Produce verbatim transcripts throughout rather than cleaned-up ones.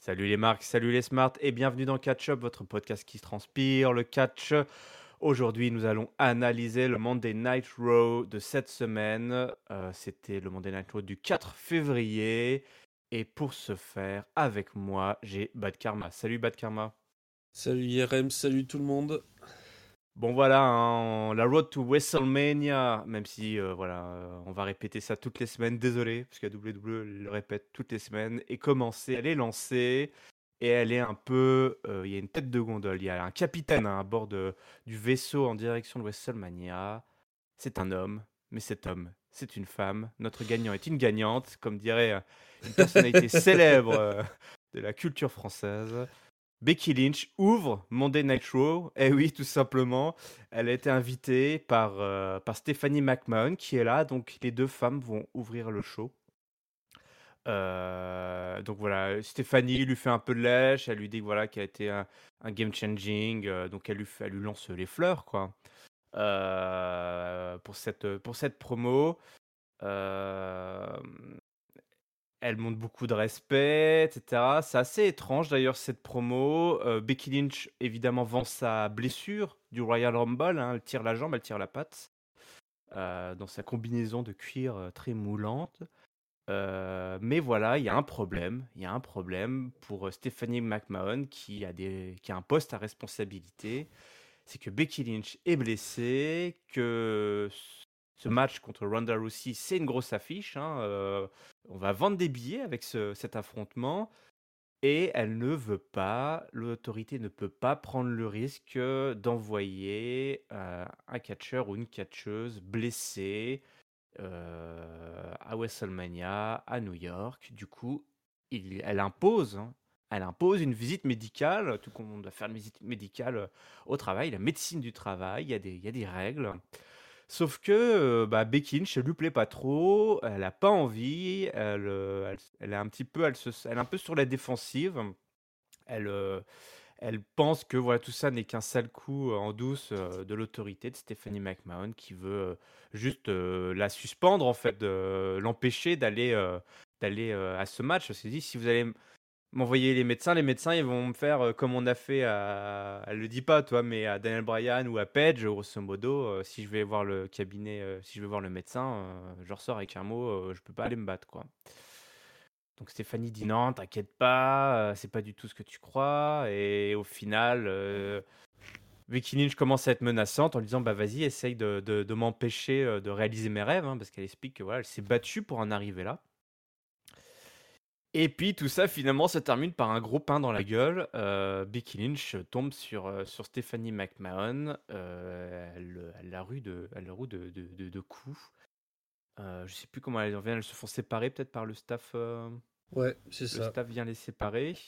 Salut les marques, salut les smarts et bienvenue dans Catch Up, votre podcast qui transpire le catch. Aujourd'hui, nous allons analyser le Monday Night Raw de cette semaine. Euh, C'était le Monday Night Raw du quatre février. Et pour ce faire, avec moi, j'ai Bad Karma. Salut Bad Karma. Salut I R M, salut tout le monde. Bon voilà, hein, la road to WrestleMania, même si euh, voilà, euh, on va répéter ça toutes les semaines, désolé, parce que W W E le répète toutes les semaines, est commencée, elle est lancée, et elle est un peu, euh, il y a une tête de gondole, il y a un capitaine hein, à bord de- du vaisseau en direction de WrestleMania. C'est un homme, mais cet homme, c'est une femme. Notre gagnant est une gagnante, comme dirait euh, une personnalité célèbre euh, de la culture française. Becky Lynch ouvre Monday Night Raw. Eh oui, tout simplement. Elle a été invitée par, euh, par Stephanie McMahon qui est là. Donc les deux femmes vont ouvrir le show. Euh, donc voilà, Stéphanie lui fait un peu de lèche. Elle lui dit que voilà, qu'elle a été un, un game changing. Euh, donc elle lui, fait- elle lui lance les fleurs quoi. Euh, pour cette, pour cette promo. Euh, Elle montre beaucoup de respect, et cetera. C'est assez étrange d'ailleurs cette promo. Euh, Becky Lynch évidemment vend sa blessure du Royal Rumble, hein. Elle tire la jambe, elle tire la patte euh, dans sa combinaison de cuir euh, très moulante. Euh, mais voilà, il y a un problème. Il y a un problème pour euh, Stephanie McMahon qui a, des, qui a un poste à responsabilité. C'est que Becky Lynch est blessée, que ce match contre Ronda Rousey, c'est une grosse affiche, hein, euh, on va vendre des billets avec ce- cet affrontement. Et elle ne veut pas, l'autorité ne peut pas prendre le risque d'envoyer euh, un catcheur ou une catcheuse blessée euh, à WrestleMania, à New York. Du coup, il- elle impose, hein, elle impose une visite médicale, tout comme on doit faire une visite médicale euh, au travail, la médecine du travail, il y a des, il y a des règles. Sauf que euh, bah, Becky Lynch, elle lui plaît pas trop, elle a pas envie, elle, euh, elle, elle est un petit peu, elle, se, elle est un peu sur la défensive. Elle, euh, elle pense que voilà, tout ça n'est qu'un sale coup euh, en douce euh, de l'autorité de Stephanie McMahon qui veut euh, juste euh, la suspendre, en fait, de- l'empêcher d'aller euh, d'aller euh, à ce match. Elle s'est dit, si vous allez m- m'envoyer les médecins, les médecins, ils vont me faire euh, comme on a fait à, elle le dit pas, toi, mais à Daniel Bryan ou à Page, grosso modo, euh, si je vais voir le cabinet, euh, si je vais voir le médecin, euh, je ressors avec un mot, euh, je peux pas aller me battre, quoi. Donc Stéphanie dit non, t'inquiète pas, euh, c'est pas du tout ce que tu crois. Et au final, euh, Becky Lynch commence à être menaçante en lui disant bah vas-y, essaye de, de- de m'empêcher euh, de réaliser mes rêves, hein, parce qu'elle explique que voilà, elle s'est battue pour en arriver là. Et puis tout ça finalement se termine par un gros pain dans la gueule. Euh, Becky Lynch tombe sur, euh, sur Stephanie McMahon, euh, elle, elle la rue de, elle la roue de, de, de- de coups. Euh, je sais plus comment elles en viennent, elles se font séparer peut-être par le staff. euh, Ouais, c'est le ça. staff vient les séparer.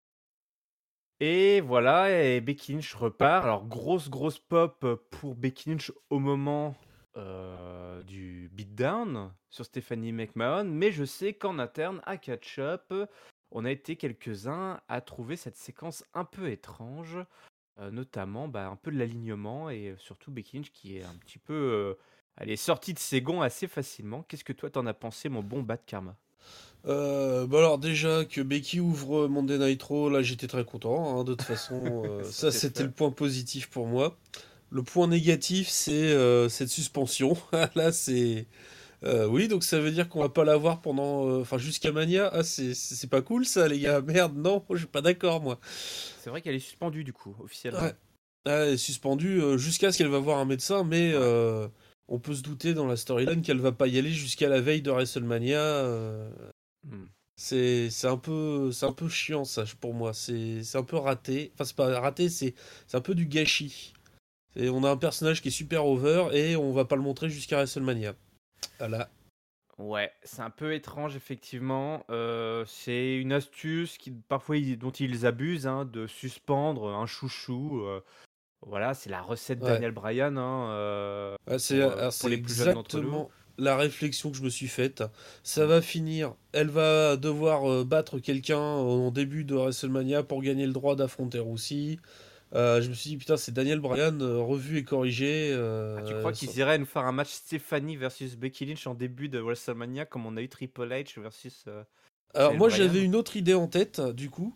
Et voilà, et Becky Lynch repart. Alors, grosse, grosse pop pour Becky Lynch au moment euh, du beatdown sur Stephanie McMahon. Mais je sais qu'en interne, à Catch Up, on a été quelques-uns à trouver cette séquence un peu étrange. euh, notamment bah, un peu de l'alignement et surtout Becky Lynch qui est un petit peu. euh, elle est sortie de ses gonds assez facilement. Qu'est-ce que toi t'en as pensé, mon bon Bad Karma? Euh, bah alors déjà que Becky ouvre Monday Night Raw, là j'étais très content, hein, de toute façon, euh, ça c'était le Satisfait. point positif pour moi. Le point négatif c'est euh, cette suspension. Là c'est... euh, oui, donc ça veut dire qu'on va pas la voir pendant... euh, Enfin jusqu'à Mania. Ah c'est c'est c'est pas cool ça les gars, merde, non, je suis pas d'accord moi. C'est vrai qu'elle est suspendue du coup, Ouais, officiellement. elle est suspendue euh, jusqu'à ce qu'elle va voir un médecin, mais Ouais. euh, on peut se douter dans la storyline qu'elle va pas y aller jusqu'à la veille de WrestleMania. euh, Hmm. C'est c'est un peu c'est un peu chiant ça pour moi. C'est c'est un peu raté. Enfin c'est pas raté, c'est c'est un peu du gâchis. Et on a un personnage qui est super over et on va pas le montrer jusqu'à WrestleMania. Voilà. Ouais, c'est un peu étrange effectivement. Euh, c'est une astuce qui parfois ils- dont ils abusent hein, de suspendre un chouchou. euh, voilà, c'est la recette Ouais. Daniel Bryan hein, euh, Ouais, c'est pour, euh, alors, pour c'est les plus jeunes d'entre nous. exactement la réflexion que je me suis faite. Ça Mm. va finir. Elle va devoir euh, battre quelqu'un en début de WrestleMania pour gagner le droit d'affronter Rousey. Euh, je me suis dit putain c'est Daniel Bryan euh, revu et corrigé. Ah, tu euh, crois qu'ils iraient nous faire un match Stephanie versus Becky Lynch en début de WrestleMania comme on a eu Triple H versus euh, Alors Daniel moi j'avais Bryan? une autre idée en tête, du coup.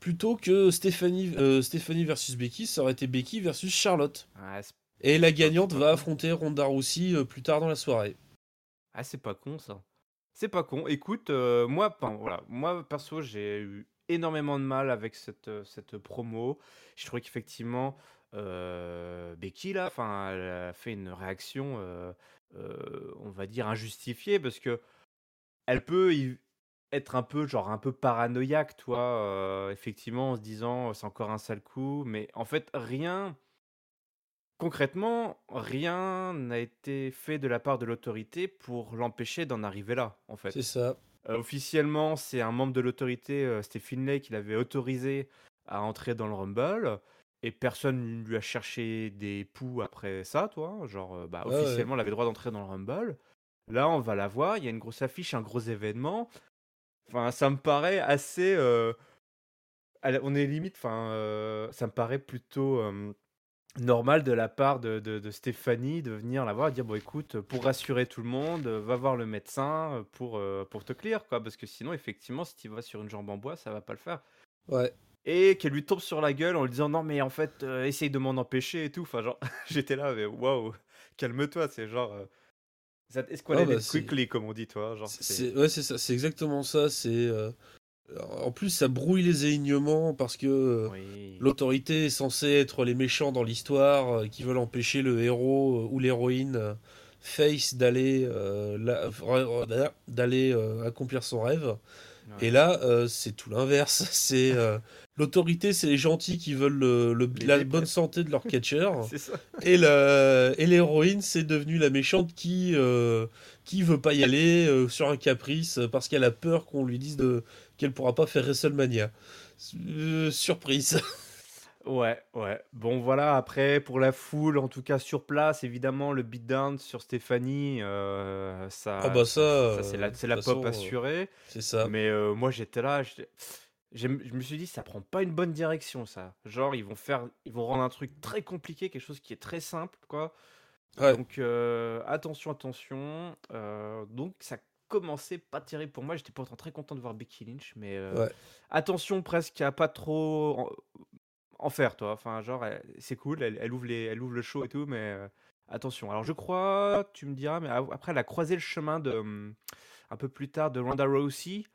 plutôt que Stephanie, euh, Stephanie versus Becky, ça aurait été Becky versus Charlotte. Ouais, c'est Et la c'est pas, c'est gagnante pas va con. affronter Ronda Rousey euh, plus tard dans la soirée. Ah, c'est pas con ça. C'est pas con. Écoute, euh, moi, pen- voilà, moi perso, j'ai eu énormément de mal avec cette, euh, cette promo. Je trouvais qu'effectivement, euh, Becky là, enfin, elle a fait une réaction, euh, euh, on va dire injustifiée, parce que elle peut y- être un peu, genre un peu paranoïaque, toi, euh, effectivement, en se disant c'est encore un sale coup, mais en fait rien. Concrètement, rien n'a été fait de la part de l'autorité pour l'empêcher d'en arriver là, en C'est fait. ça. Euh, officiellement, c'est un membre de l'autorité, euh, c'était Finlay, qui l'avait autorisé à entrer dans le Rumble, et personne ne lui a cherché des poux après ça, toi. Genre, euh, bah, Ouais, ouais. officiellement, elle avait le droit d'entrer dans le Rumble. Là, on va la voir, il y a une grosse affiche, un gros événement. Enfin, ça me paraît assez. Euh, elle- on est limite, enfin, euh, ça me paraît plutôt. Euh, normal de la part de, de- de Stéphanie de venir la voir et dire bon écoute, pour rassurer tout le monde, euh, va voir le médecin euh, pour, euh, pour te clear, quoi, parce que sinon effectivement si tu vas sur une jambe en bois ça va pas le faire, Ouais. et qu'elle lui tombe sur la gueule en lui disant non mais en fait euh, essaye de m'en empêcher et tout, enfin genre j'étais là mais waouh, calme-toi, c'est genre euh, that Ah bah escalated c'est, quickly comme on dit, toi, genre c'est, c'est c'est- ouais, c'est ça, c'est exactement ça. C'est, euh, en plus, ça brouille les alignements parce que euh, oui, l'autorité est censée être les méchants dans l'histoire, euh, qui veulent empêcher le héros euh, ou l'héroïne euh, face d'aller euh, la- vra- d'aller euh, accomplir son rêve. Et ouais. là, euh, c'est tout l'inverse. C'est euh, l'autorité, c'est les gentils qui veulent le- le- la L'aider bonne presque, santé de leur catcheur. c'est ça. Et la- et l'héroïne, c'est devenu la méchante qui euh, qui veut pas y aller euh, sur un caprice euh, parce qu'elle a peur qu'on lui dise de qu'elle pourra pas faire WrestleMania. Euh, surprise. Ouais, ouais. Bon, voilà, après, pour la foule, en tout cas sur place, évidemment, le beatdown sur Stéphanie, euh, Ah ça, bah ça, ça, ça, c'est euh, la, de c'est toute la pop façon, euh, assurée. c'est ça. Mais euh, moi, j'étais là, j'étais- j'aime- je me suis dit, ça prend pas une bonne direction, ça. Genre, ils vont faire, ils vont rendre un truc très compliqué, quelque chose qui est très simple, quoi. Ouais, Donc, euh, attention, attention. Euh, donc, ça commençait pas terrible pour moi. J'étais pourtant très content de voir Becky Lynch, mais euh, ouais, attention presque à pas trop en faire, toi. Enfin, genre, elle- c'est cool, elle, elle ouvre les, elle ouvre le show et tout, mais euh, attention. Alors, je crois, tu me diras, mais a- après, elle a croisé le chemin de, hum, un peu plus tard, de Ronda Rousey.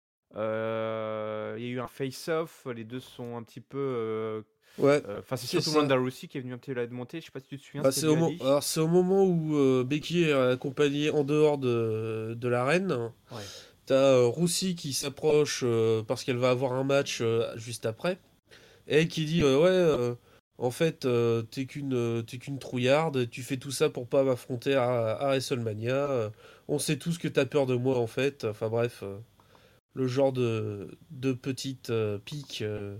Euh, Il y a eu un face-off, les deux sont un petit peu. euh, ouais, euh, Enfin, c'est c'est surtout ça. Ronda Rousey qui est venue un petit peu la démonter. Je sais pas si tu te souviens Bah, ce qu'elle c'est au, lui a mo- dit. alors, c'est au moment où euh, Becky est accompagnée en dehors de, de l'arène. Ouais. T'as euh, Roussy qui s'approche euh, parce qu'elle va avoir un match euh, juste après. Et qui dit euh, ouais, euh, en fait, euh, t'es qu'une euh, t'es qu'une trouillarde, tu fais tout ça pour pas m'affronter à, à WrestleMania. euh, on sait tous que t'as peur de moi en fait. Enfin bref, euh, le genre de, de petite euh, pique euh,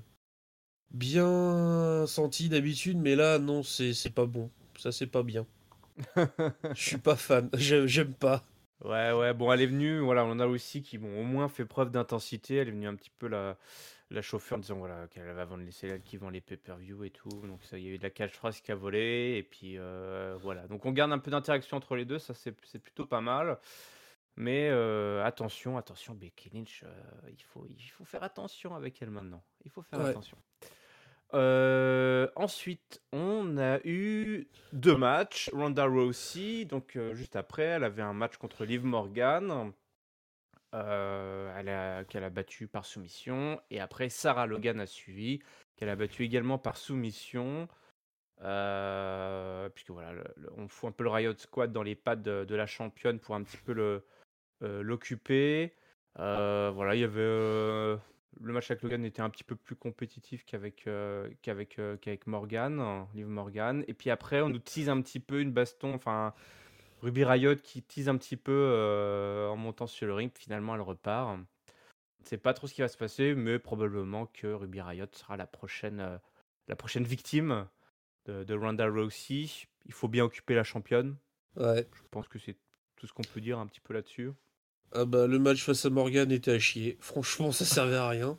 bien sentie d'habitude, mais là non, c'est c'est pas bon. Ça c'est pas bien. Je suis pas fan, J'ai- j'aime pas. Ouais, ouais, bon, elle est venue, voilà, on a aussi qui, bon, au moins fait preuve d'intensité. Elle est venue un petit peu la, la chauffer en disant, voilà, qu'elle va vendre les, c'est elle qui vend les pay-per-view et tout. Donc, ça, il y a eu de la cage phrase qui a volé. Et puis, euh, voilà. Donc, on garde un peu d'interaction entre les deux. Ça, c'est c'est plutôt pas mal. Mais euh, attention, attention, Becky Lynch, euh, il faut, il faut faire attention avec elle maintenant. Il faut faire Ouais, attention. Euh, ensuite, on a eu deux matchs. Ronda Rousey, donc euh, juste après, elle avait un match contre Liv Morgan, euh, elle a- qu'elle a battu par soumission. Et après, Sarah Logan a suivi, qu'elle a battu également par soumission. Euh, puisque voilà, le- le- on fout un peu le Riot Squad dans les pattes de, de la championne pour un petit peu le, euh, l'occuper. Euh, voilà, il y avait euh, le match avec Logan était un petit peu plus compétitif qu'avec euh, qu'avec euh, qu'avec Morgan, hein, Liv Morgan. Et puis après, on nous tease un petit peu une baston, enfin Ruby Riot qui tease un petit peu euh, en montant sur le ring. Puis finalement, elle repart. On ne sait pas trop ce qui va se passer, mais probablement que Ruby Riot sera la prochaine euh, la prochaine victime de, de Ronda Rousey. Il faut bien occuper la championne. ouais. Je pense que c'est tout ce qu'on peut dire un petit peu là-dessus. Ah bah, le match face à Morgan était à chier. Franchement, ça servait à rien.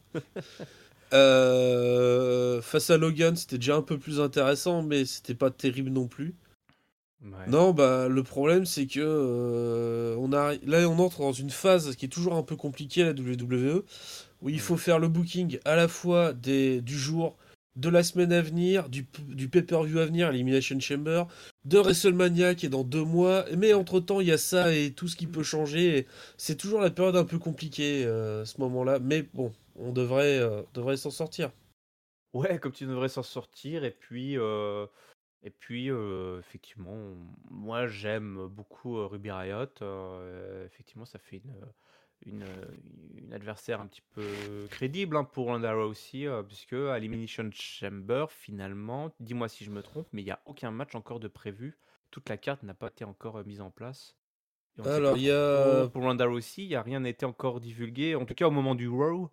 Euh, face à Logan, c'était déjà un peu plus intéressant, mais c'était pas terrible non plus. Ouais. Non, bah le problème c'est que euh, on a là on entre dans une phase qui est toujours un peu compliquée à la W W E où il Mm. faut faire le booking à la fois des du jour, de la semaine à venir, du, p- du pay-per-view à venir, Elimination Chamber, de WrestleMania qui est dans deux mois, mais Ouais. entre-temps il y a ça et tout ce qui peut changer. Et c'est toujours la période un peu compliquée euh, ce moment-là, mais bon, on devrait, euh, devrait s'en sortir. Ouais, comme tu devrais s'en sortir. Et puis, euh, et puis euh, effectivement, on- moi j'aime beaucoup euh, Ruby Riott. Euh, effectivement, ça fait une, une, une adversaire un petit peu crédible, hein, pour Ronda Rousey, euh, puisque à Elimination Chamber, finalement, dis-moi si je me trompe, mais il n'y a aucun match encore de prévu. Toute la carte n'a pas été encore euh, mise en place. Et on ne sait pas Alors il y trop a pour Ronda Rousey, il n'y a rien n'a été encore divulgué, en tout cas au moment du Raw.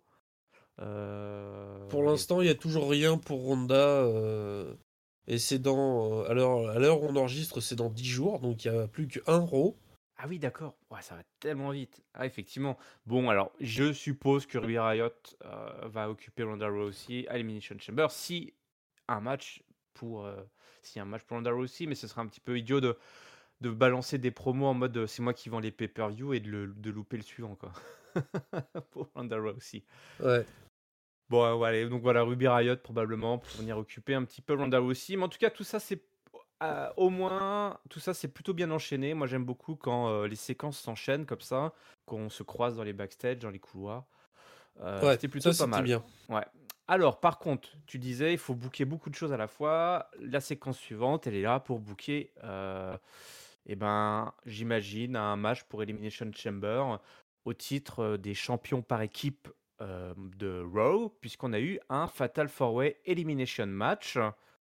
Pour Euh, il y a- l'instant, il y a toujours rien pour Ronda. euh, et c'est dans. euh, à l'heure à l'heure où on enregistre, c'est dans dix jours. Donc il n'y a plus qu'un Raw. Ah oui, d'accord. Ouais, ça va tellement vite. Ah, effectivement. Bon, alors, je suppose que Ruby Riott euh, va occuper Ronda Rousey à Elimination Chamber si un match pour, euh, si un match pour Ronda Rousey, mais ce serait un petit peu idiot de, de balancer des promos en mode euh, c'est moi qui vends les pay-per-view et de, le- de louper le suivant, quoi. Pour Ronda Rousey. Ouais. Bon, euh, voilà, donc voilà, Ruby Riott probablement pour venir occuper un petit peu Ronda Rousey. Mais en tout cas, tout ça, c'est euh, au moins, tout ça, c'est plutôt bien enchaîné. Moi, j'aime beaucoup quand euh, les séquences s'enchaînent comme ça, qu'on se croise dans les backstage, dans les couloirs. Euh, Ouais, c'était plutôt ça pas c'était mal. bien. Ouais. Alors, par contre, tu disais, il faut booker beaucoup de choses à la fois. La séquence suivante, elle est là pour booker, euh, eh ben, j'imagine, un match pour Elimination Chamber au titre euh, des champions par équipe euh, de Raw, puisqu'on a eu un Fatal four Way Elimination Match.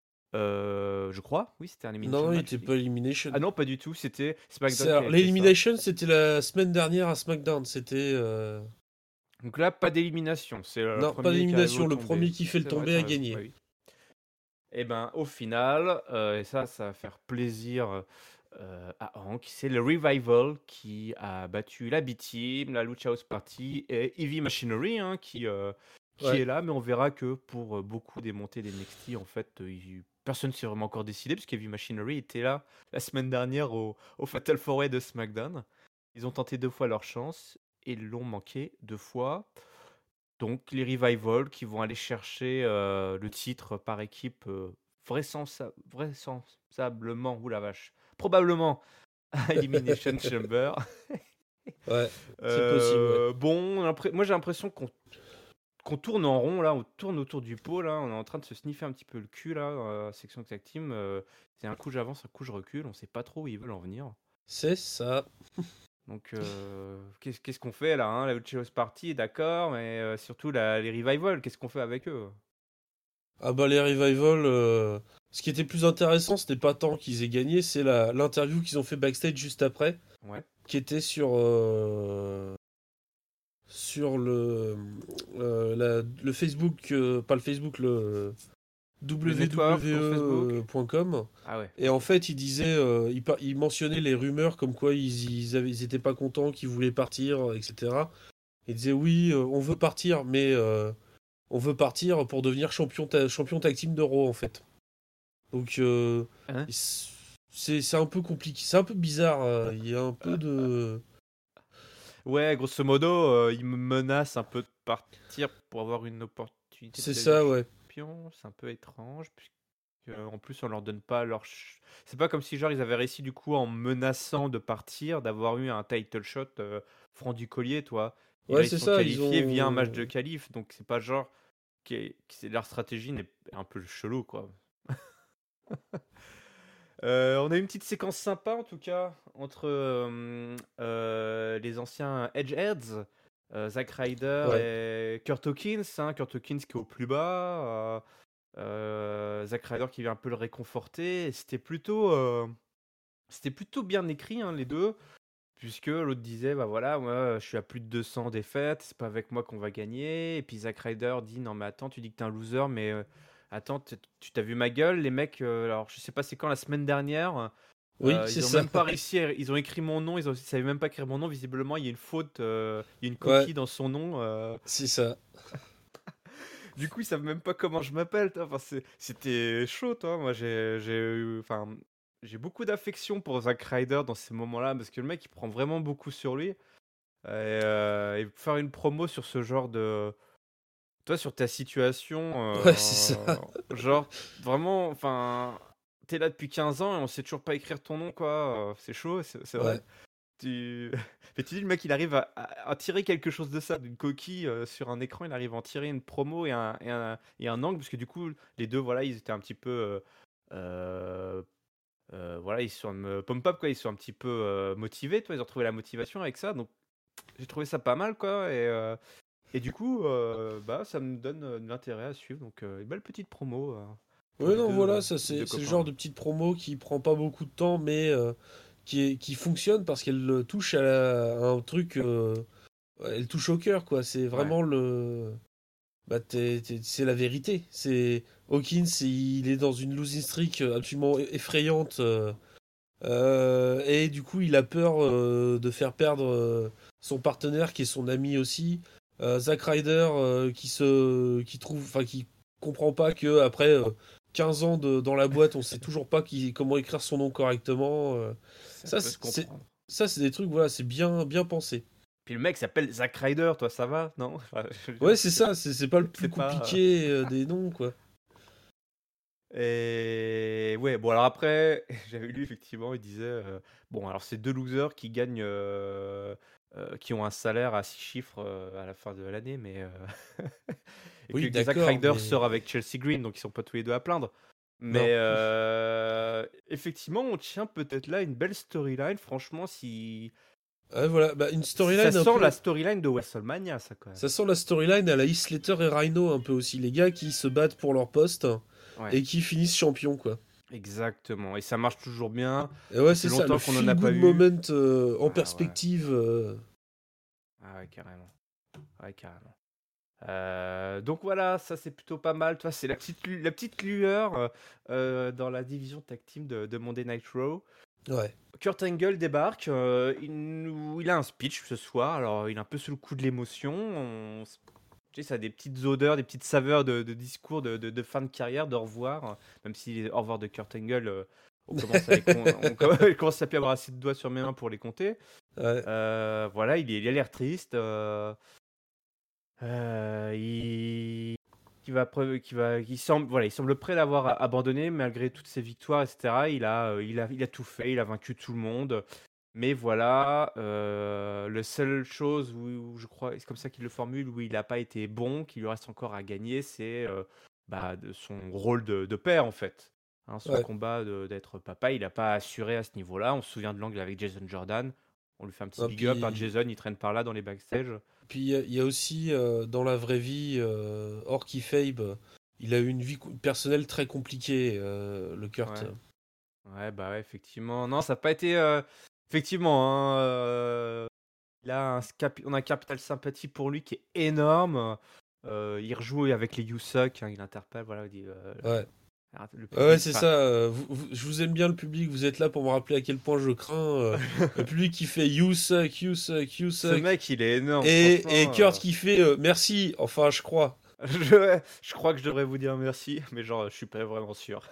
Euh, je crois, oui, c'était un Non, Elimination non, il Match. était pas Elimination. Ah non, pas du tout, c'était C'est, SmackDown qui alors, avait fait ça. l'Elimination, c'était la semaine dernière à SmackDown. C'était. euh, Donc là, pas d'élimination, c'est le Non, pas premier qui arrive au d'élimination. Le tombé. premier qui fait le C'est vrai, tombé t'as a raison, bah gagné. oui. Et ben, au final, euh, et ça, ça va faire plaisir euh, à Hank, c'est le Revival qui a battu la B-Team, la Lucha House Party et Heavy Machinery, hein, qui, euh, qui Ouais. est là, mais on verra que pour euh, beaucoup des montées d'N X T, en fait, euh, il- personne ne s'est vraiment encore décidé, parce qu'Heavy Machinery était là la semaine dernière au, au Fatal four Way de SmackDown. Ils ont tenté deux fois leur chance et l'ont manqué deux fois. Donc les Revival qui vont aller chercher euh, le titre par équipe euh, vraisemblable- vraisemblablement, ou la vache, probablement à Elimination Chamber. Ouais, c'est possible, ouais. Euh, bon, impré- moi j'ai l'impression qu'on qu'on tourne en rond là, on tourne autour du pot là, on est en train de se sniffer un petit peu le cul là, euh, section tag team. Euh, c'est un coup j'avance, un coup je recule, on sait pas trop où ils veulent en venir. C'est ça. Donc, euh, qu'est-ce qu'est-ce qu'on fait là, hein? La Lucha House Party, d'accord, mais euh, surtout la- les Revival, qu'est-ce qu'on fait avec eux? Ah bah les Revival, euh, ce qui était plus intéressant, c'était pas tant qu'ils aient gagné, c'est la l'interview qu'ils ont fait backstage juste après, Ouais. qui était sur euh, sur le euh, la- le Facebook, euh, pas le Facebook, le Le network pour Facebook? W W E point com. Ah ouais, Et en ok. fait, il disait, euh, il, par- il mentionnait les rumeurs comme quoi ils, ils, avaient, ils étaient pas contents, qu'ils voulaient partir, et cetera. Il disait oui, euh, on veut partir, mais euh, on veut partir pour devenir champion, ta- champion tag team d'Euro en fait. Donc euh, Hein? c'est c'est un peu compliqué, c'est un peu bizarre. euh, Il y a un peu de, Ouais, grosso modo, euh, ils me menacent un peu de partir pour avoir une opportunité de c'est devenir ça, ouais. champion. C'est un peu étrange, puisque euh, en plus on leur donne pas leur. ch- C'est pas comme si genre ils avaient réussi du coup en menaçant de partir, d'avoir eu un title shot euh, franc du collier, toi. Et Ouais, là ils c'est sont ça. Ils qualifiés via un match de ont, qualif, donc c'est pas genre qui est... qui- c'est- leur stratégie n'est un peu chelou, quoi. Euh, on a une petite séquence sympa en tout cas entre euh, euh, les anciens Edgeheads, euh, Zack Ryder ouais. et Kurt Hawkins. Hein, Kurt Hawkins qui est au plus bas, euh, euh, Zack Ryder qui vient un peu le réconforter. Et C'était plutôt, euh, c'était plutôt bien écrit, hein, les deux, puisque l'autre disait bah voilà, moi je suis à plus de deux cents défaites, c'est pas avec moi qu'on va gagner. Et puis Zack Ryder dit non mais attends, tu dis que t'es un loser, mais euh, attends, t- tu t'as vu ma gueule, les mecs. Euh, alors je sais pas c'est quand la semaine dernière. Oui, Euh, c'est ils ont ça. même pas réussi, à- ils ont écrit mon nom, ils ont, ils savaient même pas écrire mon nom. Visiblement, il y a une faute, euh, il y a une Ouais, coquille dans son nom. euh. c'est ça. Du coup, ils savent même pas comment je m'appelle. toi. Enfin, c'est- c'était chaud, toi. Moi, j'ai, j'ai eu, enfin, j'ai beaucoup d'affection pour Zack Ryder dans ces moments-là parce que le mec il prend vraiment beaucoup sur lui. Et, euh, et faire une promo sur ce genre de. Toi, sur ta situation, Ouais, c'est ça. euh, genre, vraiment, enfin, t'es là depuis quinze ans et on sait toujours pas écrire ton nom, quoi. euh, C'est chaud, c'est c'est Ouais. vrai. Tu... Mais tu dis, le mec, il arrive à, à- à tirer quelque chose de ça, d'une coquille euh, sur un écran, il arrive à en tirer une promo et un, et un, et un angle, parce que du coup, les deux, voilà, ils étaient un petit peu. euh, euh, euh, voilà, ils sont me pump up, quoi. Ils sont un petit peu euh, motivés, toi, ils ont trouvé la motivation avec ça. Donc, j'ai trouvé ça pas mal, quoi. Et, euh, et du coup, euh, bah, ça me donne euh, de l'intérêt à suivre. Donc, euh, une belle petite promo euh, pour Ouais, les non, deux, voilà, euh, ça les c'est deux c'est le copains. genre de petite promo qui prend pas beaucoup de temps, mais euh, qui est, qui fonctionne parce qu'elle euh, touche à, la- à un truc, euh, elle touche au cœur, quoi. C'est Ouais, vraiment le, bah, t'es- t'es- c'est la vérité. C'est Hawkins, il est dans une losing streak absolument effrayante, euh, euh, et du coup, il a peur euh, de faire perdre euh, son partenaire, qui est son ami aussi. Euh, Zack Ryder, euh, qui se, qui trouve, enfin, qui comprend pas que après euh, quinze ans de- dans la boîte, on sait toujours pas qui, comment écrire son nom correctement. euh. ça Ça, peut c'est, se c'est- comprendre. ça, c'est des trucs, voilà, c'est bien, bien pensé. Puis le mec s'appelle Zack Ryder, toi, ça va, non? Enfin, je veux Ouais, dire, c'est c'est ça, c'est c'est pas le plus c'est pas. compliqué euh, des noms, quoi. Et ouais, bon, alors après, j'avais lu effectivement, il disait euh, bon, alors c'est deux losers qui gagnent, euh, euh, qui ont un salaire à six chiffres euh, à la fin de l'année, mais. euh, et que, Oui, que Zack d'accord, Ryder mais sort avec Chelsea Green, donc ils sont pas tous les deux à plaindre. Mais non. euh, effectivement, on tient peut-être là une belle storyline. Franchement, si, Ouais, voilà, bah, une si ça storyline un sent la peu. storyline de WrestleMania, ça quand même. Ça sent la storyline à la Heath Slater et Rhino un peu aussi, les gars qui se battent pour leur poste Ouais, et qui finissent champions, quoi. exactement. Et ça marche toujours bien. Et ouais, Ça fait c'est ça, le longtemps qu'on en a feel pas good eu. moment euh, en Ah ouais, perspective. euh, ah ouais, carrément. Ouais, carrément. Euh, donc voilà, ça c'est plutôt pas mal. Toi, c'est la petite, lu- la petite lueur euh, euh, dans la division tag team de, de Monday Night Raw. Ouais, Kurt Angle débarque. euh, il, nous- il a un speech ce soir. Alors, il est un peu sous le coup de l'émotion. On- Tu sais, ça a des petites odeurs, des petites saveurs de, de discours de, de- de fin de carrière, d'au revoir. Même si les au revoir de Kurt Angle, euh, on commence à les com- on com- il commence à plus avoir assez de doigts sur mes mains pour les compter. ouais, Euh, voilà, il, est- il a l'air triste. euh, euh, il, qui va, preuve- qui va, il semble, voilà, il semble prêt d'avoir a- abandonné malgré toutes ses victoires, et cetera. Il a, euh, il a, il a tout fait, il a vaincu tout le monde. Mais voilà, euh, la seule chose où, où je crois, c'est comme ça qu'il le formule, où il n'a pas été bon, qu'il lui reste encore à gagner, c'est euh, bah, de son rôle de, de père en fait. Hein, son ouais. combat de- d'être papa, il n'a pas assuré à ce niveau-là. On se souvient de l'angle avec Jason Jordan. On lui fait un petit Ah, big up. Hein, puis Jason, il traîne par là dans les backstage. puis il y, a il y a aussi euh, dans la vraie vie, euh, hors Kayfabe, euh, il a eu une vie co- personnelle très compliquée, euh, le Kurt. Ouais. Ouais, bah ouais, effectivement. Non, ça n'a pas été. euh, Effectivement, hein, euh, il a un capi- on a un capital sympathie pour lui qui est énorme. Euh, il rejoue avec les Yousuk, hein, il interpelle, voilà, il dit, euh, Ouais. le Ouais, ouais, public. c'est Enfin, ça. euh, vous- vous- je vous aime bien le public. Vous êtes là pour me rappeler à quel point je crains euh, le public qui fait you suck, you suck, you ce suck. mec, il est énorme, Et, et franchement. Kurt euh, qui fait euh, merci. Enfin, je crois. je, je crois que je devrais vous dire merci, mais genre, je suis pas vraiment sûr.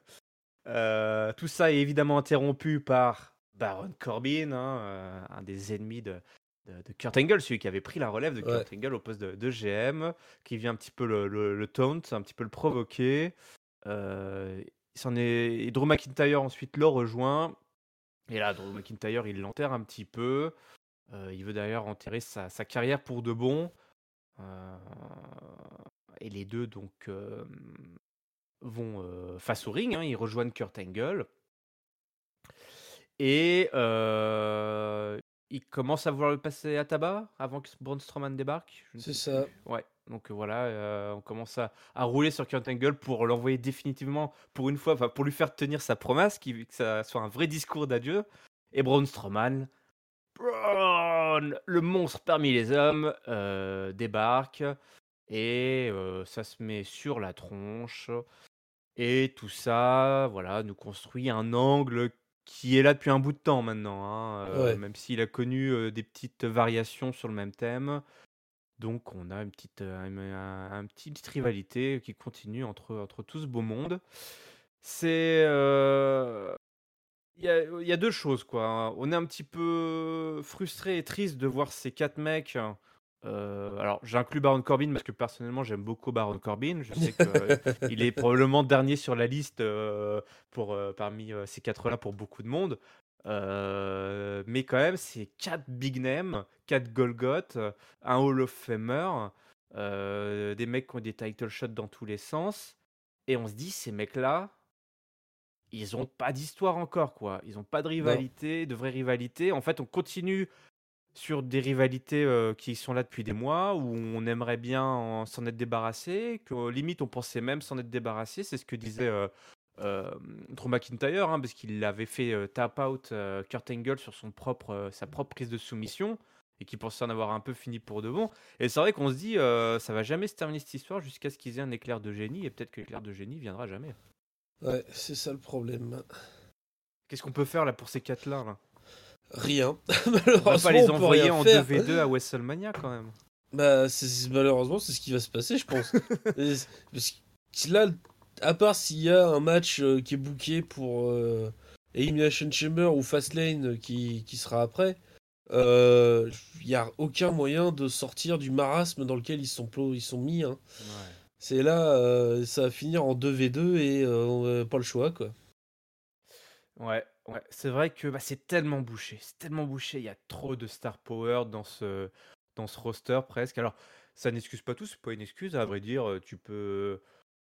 Euh, tout ça est évidemment interrompu par Baron Corbin, hein, euh, un des ennemis de, de, de Kurt Angle, celui qui avait pris la relève de Ouais. Kurt Angle au poste de, de G M, qui vient un petit peu le, le, le taunt, un petit peu le provoquer. Euh, il s'en est... et Drew McIntyre ensuite le rejoint. Et là, Drew McIntyre, il l'enterre un petit peu. Euh, il veut d'ailleurs enterrer sa, sa carrière pour de bon. Euh, et les deux, donc, euh, vont euh, face au ring. Hein, ils rejoignent Kurt Angle. Et euh, il commence à vouloir le passer à tabac avant que Braun Strowman débarque. Je ne C'est sais ça. plus. Ouais. Donc euh, voilà, euh, on commence à, à rouler sur Kurt Angle pour l'envoyer définitivement, pour une fois, enfin pour lui faire tenir sa promesse, qui, que ça soit un vrai discours d'adieu. Et Braun Strowman, Braun, le monstre parmi les hommes, euh, débarque et euh, ça se met sur la tronche. Et tout ça, voilà, nous construit un angle qui est là depuis un bout de temps maintenant, hein, euh, Ouais. même s'il a connu euh, des petites variations sur le même thème. Donc on a une petite, euh, un, un- un petit- petite rivalité qui continue entre, entre tout ce beau monde. C'est euh, Il y a, il y a deux choses, quoi, hein. On est un petit peu frustré et triste de voir ces quatre mecs. euh, alors, j'inclus Baron Corbin parce que personnellement, j'aime beaucoup Baron Corbin. Je sais que il est probablement dernier sur la liste euh, pour, euh, parmi euh, ces quatre-là pour beaucoup de monde. Euh, mais quand même, c'est quatre big names, quatre Golgoth, euh, un Hall of Famer, euh, des mecs qui ont des title shots dans tous les sens. Et on se dit, ces mecs-là, ils ont pas d'histoire encore, quoi. Ils ont pas de Non. rivalité, de vraie rivalité. En fait, on continue sur des rivalités euh, qui sont là depuis des mois, où on aimerait bien en- s'en être débarrassé, que euh, limite on pensait même s'en être débarrassé. C'est ce que disait euh, euh, Drew McIntyre, hein, parce qu'il avait fait euh, tap out euh, Kurt Angle sur son propre, euh, sa propre prise de soumission, et qu'il pensait en avoir un peu fini pour de bon. Et c'est vrai qu'on se dit, euh, ça va jamais se terminer cette histoire jusqu'à ce qu'ils aient un éclair de génie, et peut-être que l'éclair de génie viendra jamais. Ouais, c'est ça le problème. Qu'est-ce qu'on peut faire là pour ces quatre-là là? Rien. On va pas Malheureusement, les on peut envoyer rien en faire. deux v deux à WrestleMania quand même. Bah, c'est, c'est- malheureusement, c'est ce qui va se passer, je pense. Et c'est- parce que là, à part s'il y a un match euh, qui est booké pour euh, Elimination Chamber ou Fastlane euh, qui, qui sera après, euh, il n'y a aucun moyen de sortir du marasme dans lequel ils sont, plo- ils sont mis, hein. Ouais. C'est là, euh, ça va finir en deux v deux et euh, on n'a pas le choix, quoi. Ouais, ouais. C'est vrai que bah, c'est tellement bouché. C'est tellement bouché. Il y a trop de star power dans ce, dans ce roster presque. Alors, ça n'excuse pas tout. C'est pas une excuse. À vrai dire, euh, tu peux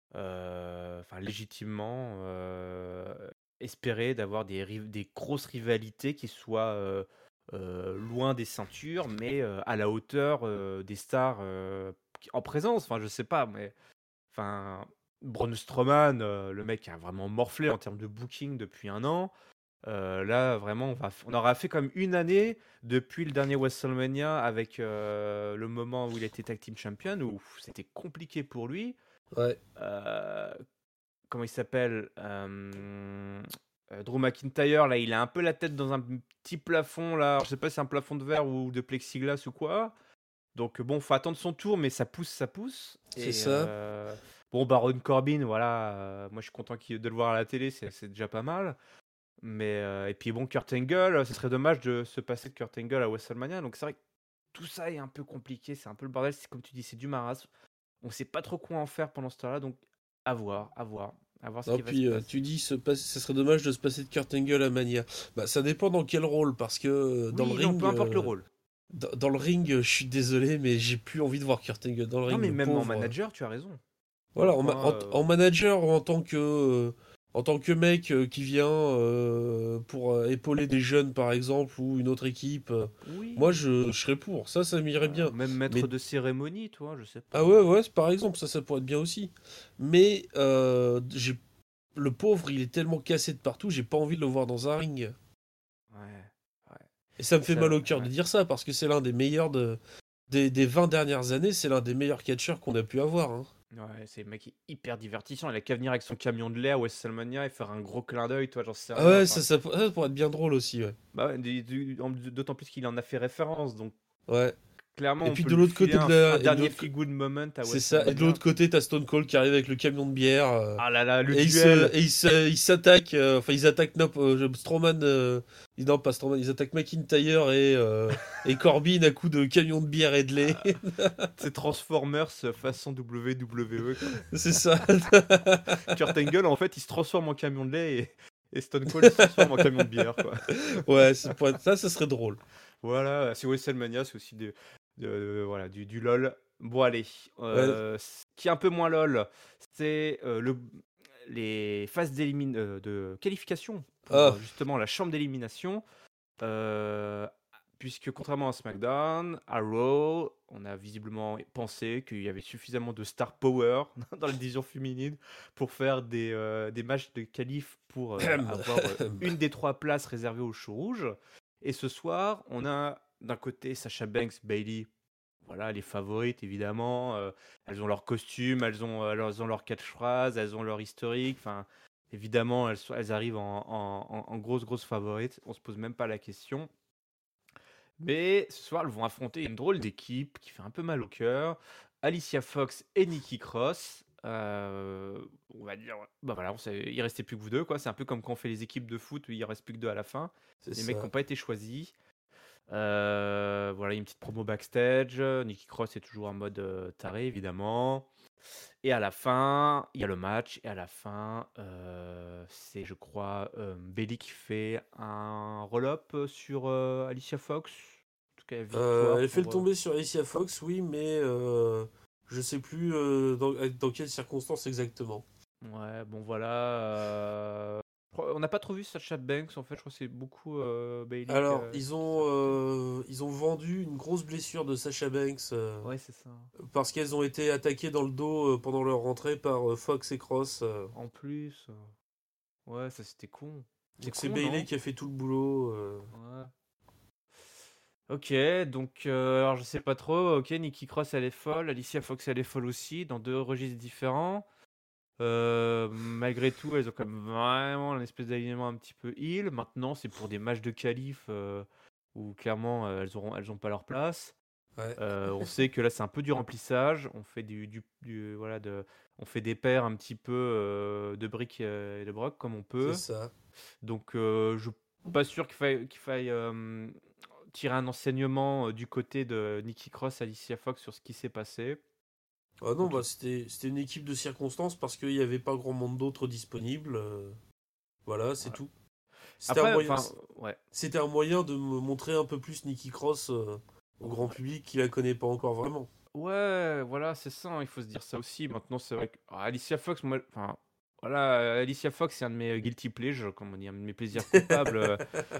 euh, enfin, légitimement euh, espérer d'avoir des, riv- des grosses rivalités qui soient euh, euh, loin des ceintures, mais euh, à la hauteur euh, des stars euh, qui- en présence. Enfin, je sais pas, mais enfin, Braun Strowman, euh, le mec a vraiment morflé en termes de booking depuis un an. Euh, là, vraiment, on, va, f- on aura fait comme une année depuis le dernier WrestleMania avec euh, le moment où il était Tag Team Champion, où c'était compliqué pour lui. Ouais, Euh, Comment il s'appelle Euh, euh, Drew McIntyre, là, il a un peu la tête dans un petit plafond, là. Alors, je sais pas si c'est un plafond de verre ou de plexiglas ou quoi. Donc bon, faut attendre son tour, mais ça pousse, ça pousse. c'est Et ça. euh, bon, Baron Corbin, voilà, euh, moi je suis content qu'il- de le voir à la télé, c'est c'est déjà pas mal. Mais euh, et puis bon, Kurt Angle, euh, ce serait dommage de se passer de Kurt Angle à WrestleMania. Donc c'est vrai que tout ça est un peu compliqué, c'est un peu le bordel. C'est comme tu dis, c'est du marasme. On sait pas trop quoi en faire pendant ce temps-là, donc à voir, à voir, à voir ce Non, qui va se puis euh, tu passer. dis, ce pas- ça serait dommage de se passer de Kurt Angle à Mania. Bah, ça dépend dans quel rôle, parce que euh, dans le Oui, non, peu ring, importe le euh, rôle. dans, dans le ring, euh, je suis désolé, mais j'ai plus envie de voir Kurt Angle dans le Non, ring, mais le même en pauvre. manager, tu as raison. Voilà, Hein, en, ma- moi, en, euh, en manager ou en tant que, euh, en tant que mec euh, qui vient euh, pour euh, épauler des jeunes, par exemple, ou une autre équipe, euh, moi, oui. je, je serais pour. Ça, ça m'irait Voilà. bien. Même maître Mais, de cérémonie, toi, je sais ah ouais, pas. ouais, c'est par exemple, ça, ça pourrait être bien aussi. Mais euh, j'ai, le pauvre, il est tellement cassé de partout, j'ai pas envie de le voir dans un ring. Ouais, ouais. Et ça me fait Ça, mal au cœur de ouais. dire ça, parce que c'est l'un des meilleurs de, des, des vingt dernières années, c'est l'un des meilleurs catcheurs qu'on a pu avoir, hein. Ouais, c'est le mec est hyper divertissant. Il a qu'à venir avec son camion de lait à WrestleMania et faire un gros clin d'œil, toi, j'en sais Ah rien. ouais, Enfin, ça, ça, ça pourrait être bien drôle aussi, ouais. bah ouais, du- du- en- d'autant plus qu'il en a fait référence. Donc, Ouais. clairement, Et on puis peut de lui l'autre filer côté de un, f- un la, et de dernier l'autre, co- feel good moment à c'est ça. Et de l'autre WrestleMania. côté, t'as Stone Cold qui arrive avec le camion de bière. euh, Ah là là, le et il se, duel! et il se, il s'attaque. euh, Enfin, ils attaquent non, euh, Strowman. Euh, ils- non, pas Strowman. Ils attaquent McIntyre et euh, et Corbin à coups de camion de bière et de lait. Ah, c'est Transformers façon W W E, quoi. C'est ça. Kurt Angle, en fait, il se transforme en camion de lait et, et Stone Cold se transforme en camion de bière, quoi. Ouais, c'est pour être- ça, ça serait drôle. Voilà, c'est WrestleMania, c'est aussi de, de- voilà, du, du LOL. Bon, allez, Ouais. euh, ce qui est un peu moins LOL, c'est euh, le, les phases d'élimin- euh, de qualification pour Ah, euh, justement la chambre d'élimination. Euh, Puisque contrairement à SmackDown, à Raw, on a visiblement pensé qu'il y avait suffisamment de star power dans la division féminine pour faire des, euh, des matchs de qualif pour euh, avoir euh, une des trois places réservées au show rouge. Et ce soir, on a d'un côté Sasha Banks, Bailey, voilà, les favorites évidemment. Euh, elles ont leur costume, elles ont, euh, elles ont leur catchphrase, elles ont leur historique. Enfin, évidemment, elles, sont- elles arrivent en, en, en- en grosses, grosses favorites. On se pose même pas la question. Mais ce soir, elles vont affronter une drôle d'équipe qui fait un peu mal au cœur. Alicia Fox et Nikki Cross. Euh, on va dire, bah voilà, on sait- il restait plus que vous deux, quoi. C'est un peu comme quand on fait les équipes de foot où il reste plus que deux à la fin. C'est Les mecs qui ça. n'ont pas été choisis. Euh, voilà, une petite promo backstage. Nikki Cross est toujours en mode euh, taré, évidemment. Et à la fin, il y a le match. Et à la fin, euh, c'est, je crois, euh, Bayley qui fait un roll-up sur euh, Alicia Fox. En tout cas, Euh, victoire elle fait le pour. euh, tomber sur Alicia Fox, oui, mais euh, je sais plus euh, dans, dans quelles circonstances exactement. Ouais, bon voilà. euh, je crois- On n'a pas trop vu Sasha Banks en fait. Je crois que c'est beaucoup euh, Bayley qui Alors, a, ils qui a ont, porté. euh, ils ont vendu une grosse blessure de Sasha Banks euh, Ouais, c'est ça. parce qu'elles ont été attaquées dans le dos euh, pendant leur rentrée par euh, Fox et Cross. euh. En plus, euh, ouais, ça c'était con. C'est Donc c'est con, Bayley non? qui a fait tout le boulot. euh. Ouais. Ok, donc euh, alors je sais pas trop. Ok, Nikki Cross elle est folle, Alicia Fox elle est folle aussi, dans deux registres différents. Euh, malgré tout, elles ont quand même vraiment un espèce d'alignement un petit peu heel. Maintenant, c'est pour des matchs de qualif euh, où clairement euh, elles auront, elles ont pas leur place. Ouais, Euh, on sait que là c'est un peu du remplissage. On fait du, du- du- voilà de, on fait des paires un petit peu euh, de briques euh, et de broc comme on c'est peut. ça. Donc euh, je suis pas sûr qu'il faille, qu'il faille euh, tirer un enseignement euh, du côté de Nikki Cross, Alicia Fox sur ce qui s'est passé. Ah non, Ok. bah c'était c'était une équipe de circonstances parce qu'il n'y avait pas grand monde d'autres disponibles. euh. Voilà, c'est Voilà. tout. C'était un Après, moyen, enfin, ouais. c'était un moyen de me montrer un peu plus Nikki Cross euh, au grand Ouais. public qui la connaît pas encore vraiment. Ouais, voilà, c'est ça, hein, il faut se dire ça aussi. Maintenant, c'est vrai que ah, Alicia Fox, moi, enfin, voilà, Alicia Fox, c'est un de mes guilty pleasures, comme on dit, un de mes plaisirs coupables. euh,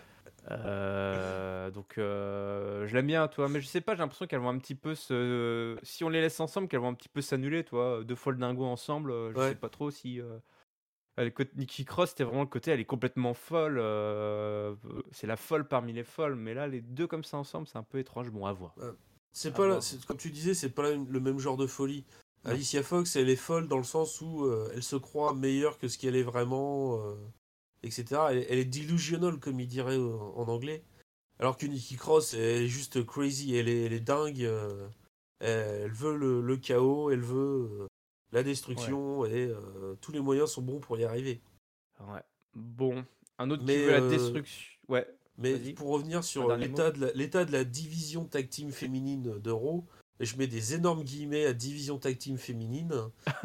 euh, donc, euh, je l'aime bien, toi, mais je sais pas, j'ai l'impression qu'elles vont un petit peu se. Si on les laisse ensemble, qu'elles vont un petit peu s'annuler, toi. Deux fois le dingo ensemble, euh, je sais Ouais. pas trop si. euh, le côté Nikki Cross, c'était vraiment le côté, elle est complètement folle. euh, c'est la folle parmi les folles, mais là, les deux comme ça ensemble, c'est un peu étrange. Bon, à voir. Ouais. C'est À pas la- voir. c'est- comme tu disais, c'est pas la- le même genre de folie. Non. Alicia Fox, elle est folle dans le sens où euh, elle se croit meilleure que ce qu'elle est vraiment, euh, et cetera. Elle, elle est delusional, comme il dirait euh, en anglais. Alors que Nikki Cross, elle est juste crazy, elle est, elle est dingue. euh, elle veut le, le chaos, elle veut euh, la Ouais. destruction, et euh, tous les moyens sont bons pour y arriver. Ouais. Bon. Un autre qui Mais, veut la euh, destruction. Ouais. mais Vas-y. pour revenir Un sur dernier mot. l'état de la, l'état de la division tag team féminine de Raw, et je mets des énormes guillemets à division tag team féminine.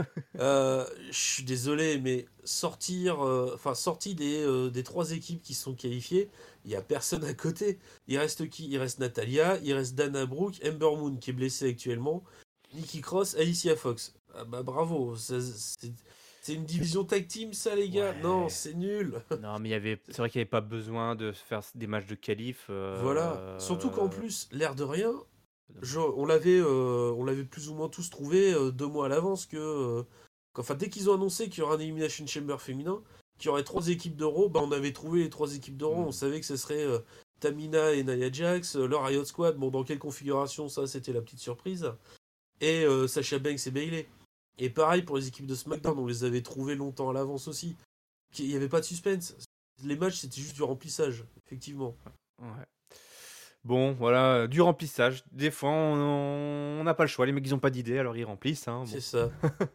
Euh, je suis désolé, mais sortir, euh, enfin sorti des, euh, des trois équipes qui sont qualifiées, il y a personne à côté. Il reste qui? Il reste Natalia, il reste Dana Brooke, Ember Moon qui est blessée actuellement, Nikki Cross, Alicia Fox. Ah bah bravo, ça- c'est c'est une division tag team ça les gars? Non, Ouais. c'est nul. Non, mais il y avait. C'est vrai qu'il n'y avait pas besoin de faire des matchs de qualif. Voilà. Surtout qu'en euh, plus, l'air de rien, C'est je- dommage. on l'avait euh, on l'avait plus ou moins tous trouvé euh, deux mois à l'avance que euh, enfin dès qu'ils ont annoncé qu'il y aura un Elimination Chamber féminin, qu'il y aurait trois équipes d'Euro, bah on avait trouvé les trois équipes d'Euro, on Hmm. savait que ce serait euh, Tamina et Nia Jax, euh, le Riot Squad, bon dans quelle configuration ça c'était la petite surprise, et euh, Sasha Banks et Bayley. Et pareil pour les équipes de SmackDown, on les avait trouvées longtemps à l'avance aussi. Il n'y avait pas de suspense. Les matchs c'était juste du remplissage, effectivement. Ouais. Bon, voilà, du remplissage. Des fois, on on n'a pas le choix. Les mecs, ils n'ont pas d'idée, alors ils remplissent. Hein, C'est bon. ça.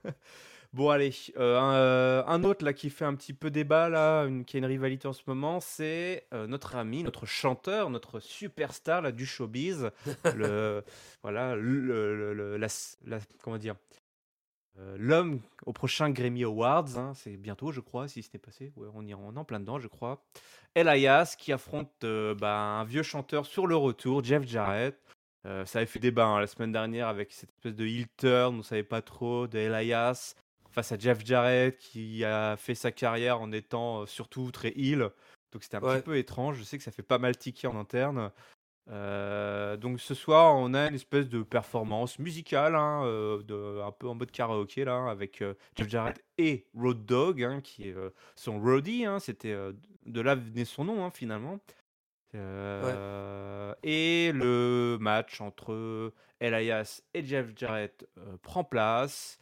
Bon, allez. euh, un, euh, un autre là qui fait un petit peu débat, là, une- qui a une rivalité en ce moment, c'est euh, notre ami, notre chanteur, notre superstar là, du showbiz. Le, voilà, le, le- le- la, la- comment dire, euh, l'homme au prochain Grammy Awards. Hein, c'est bientôt, je crois, si c'était passé. Ouais, on, y, on est en plein dedans, je crois. Elias qui affronte euh, bah, un vieux chanteur sur le retour, Jeff Jarrett. Euh, ça avait fait débat hein, la semaine dernière avec cette espèce de heel turn, on ne savait pas trop, de Elias face à Jeff Jarrett qui a fait sa carrière en étant euh, surtout très heel. Donc c'était un petit Ouais. peu étrange. Je sais que ça fait pas mal tiquer en interne. Euh, donc ce soir, on a une espèce de performance musicale, hein, euh, de, un peu en mode karaoké là, avec euh, Jeff Jarrett et Road Dogg, hein, qui est euh, son roadie. Hein, c'était euh, de là venait son nom hein, finalement. Ouais. Euh, et le match entre Elias et Jeff Jarrett euh, prend place.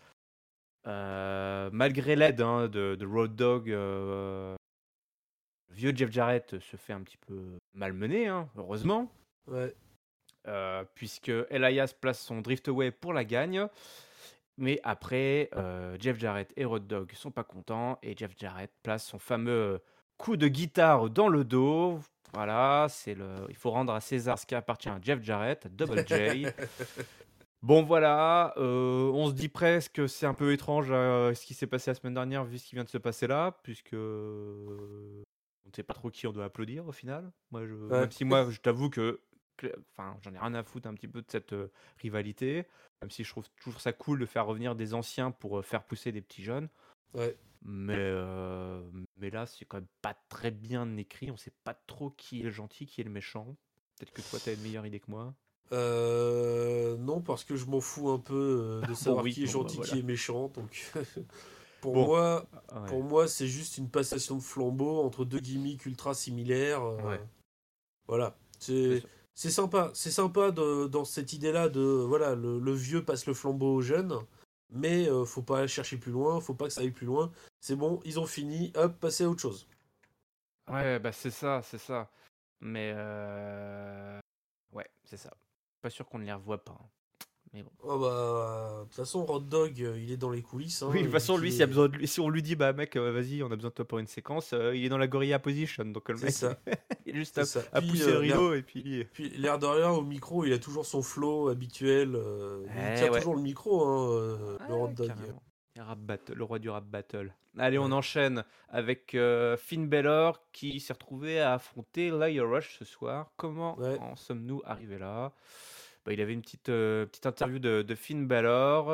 Euh, malgré l'aide hein, de, de Road Dogg, euh, le vieux Jeff Jarrett se fait un petit peu malmener, hein, heureusement. Ouais. Euh, puisque Elias place son drift away pour la gagne. Mais après, euh, Jeff Jarrett et Road Dogg sont pas contents et Jeff Jarrett place son fameux coup de guitare dans le dos. Voilà, c'est le. Il faut rendre à César ce qui appartient à Jeff Jarrett, Double J. Bon voilà, euh, on se dit presque que c'est un peu étrange euh, ce qui s'est passé la semaine dernière vu ce qui vient de se passer là, puisque euh, on ne sait pas trop qui on doit applaudir au final. Moi, je, Ouais, même si moi, je t'avoue que, que- enfin, j'en ai rien à foutre un petit peu de cette euh, rivalité, même si je trouve toujours ça cool de faire revenir des anciens pour euh, faire pousser des petits jeunes. ouais. Mais, euh, mais là, c'est quand même pas très bien écrit. On sait pas trop qui est le gentil, qui est le méchant. Peut-être que toi, t'as une meilleure idée que moi. Euh, non, parce que je m'en fous un peu euh, de Bon, savoir oui, qui est bon, bah gentil, qui voilà. est méchant. Donc, pour Bon, moi, ah, ouais, pour moi, c'est juste une passation de flambeau entre deux gimmicks ultra similaires. euh, ouais, voilà, c'est c'est ça. c'est sympa, c'est sympa de, dans cette idée-là de voilà, le, le vieux passe le flambeau aux jeunes, mais euh, faut pas chercher plus loin, faut pas que ça aille plus loin. C'est bon, ils ont fini, hop, passez à autre chose. Ouais, bah c'est ça, c'est ça. Mais euh... ouais, c'est ça. Pas sûr qu'on ne les revoit pas, hein. Mais bon. Oh bah, de toute façon, Road Dogg, euh, il est dans les coulisses, Oui, hein, de toute il dit façon, qu'il lui, s'il y a est. besoin de lui, si on lui dit, bah mec, euh, vas-y, on a besoin de toi pour une séquence, euh, il est dans la gorilla position, donc euh, le C'est mec, il ça, est, il est juste c'est à, ça. à Puis, pousser le euh, l'air, rideau et puis. puis l'air de rien, au micro, il a toujours son flow habituel. euh, il Eh tient ouais, toujours le micro, hein, euh, le Road ouais, Dogg. carrément. Le rap battle, le roi du rap battle. Allez, on Ouais. enchaîne avec euh, Finn Balor qui s'est retrouvé à affronter Lio Rush ce soir. Comment Ouais. en sommes-nous arrivés là? Bah, il avait une petite, euh, petite interview de, de Finn Balor.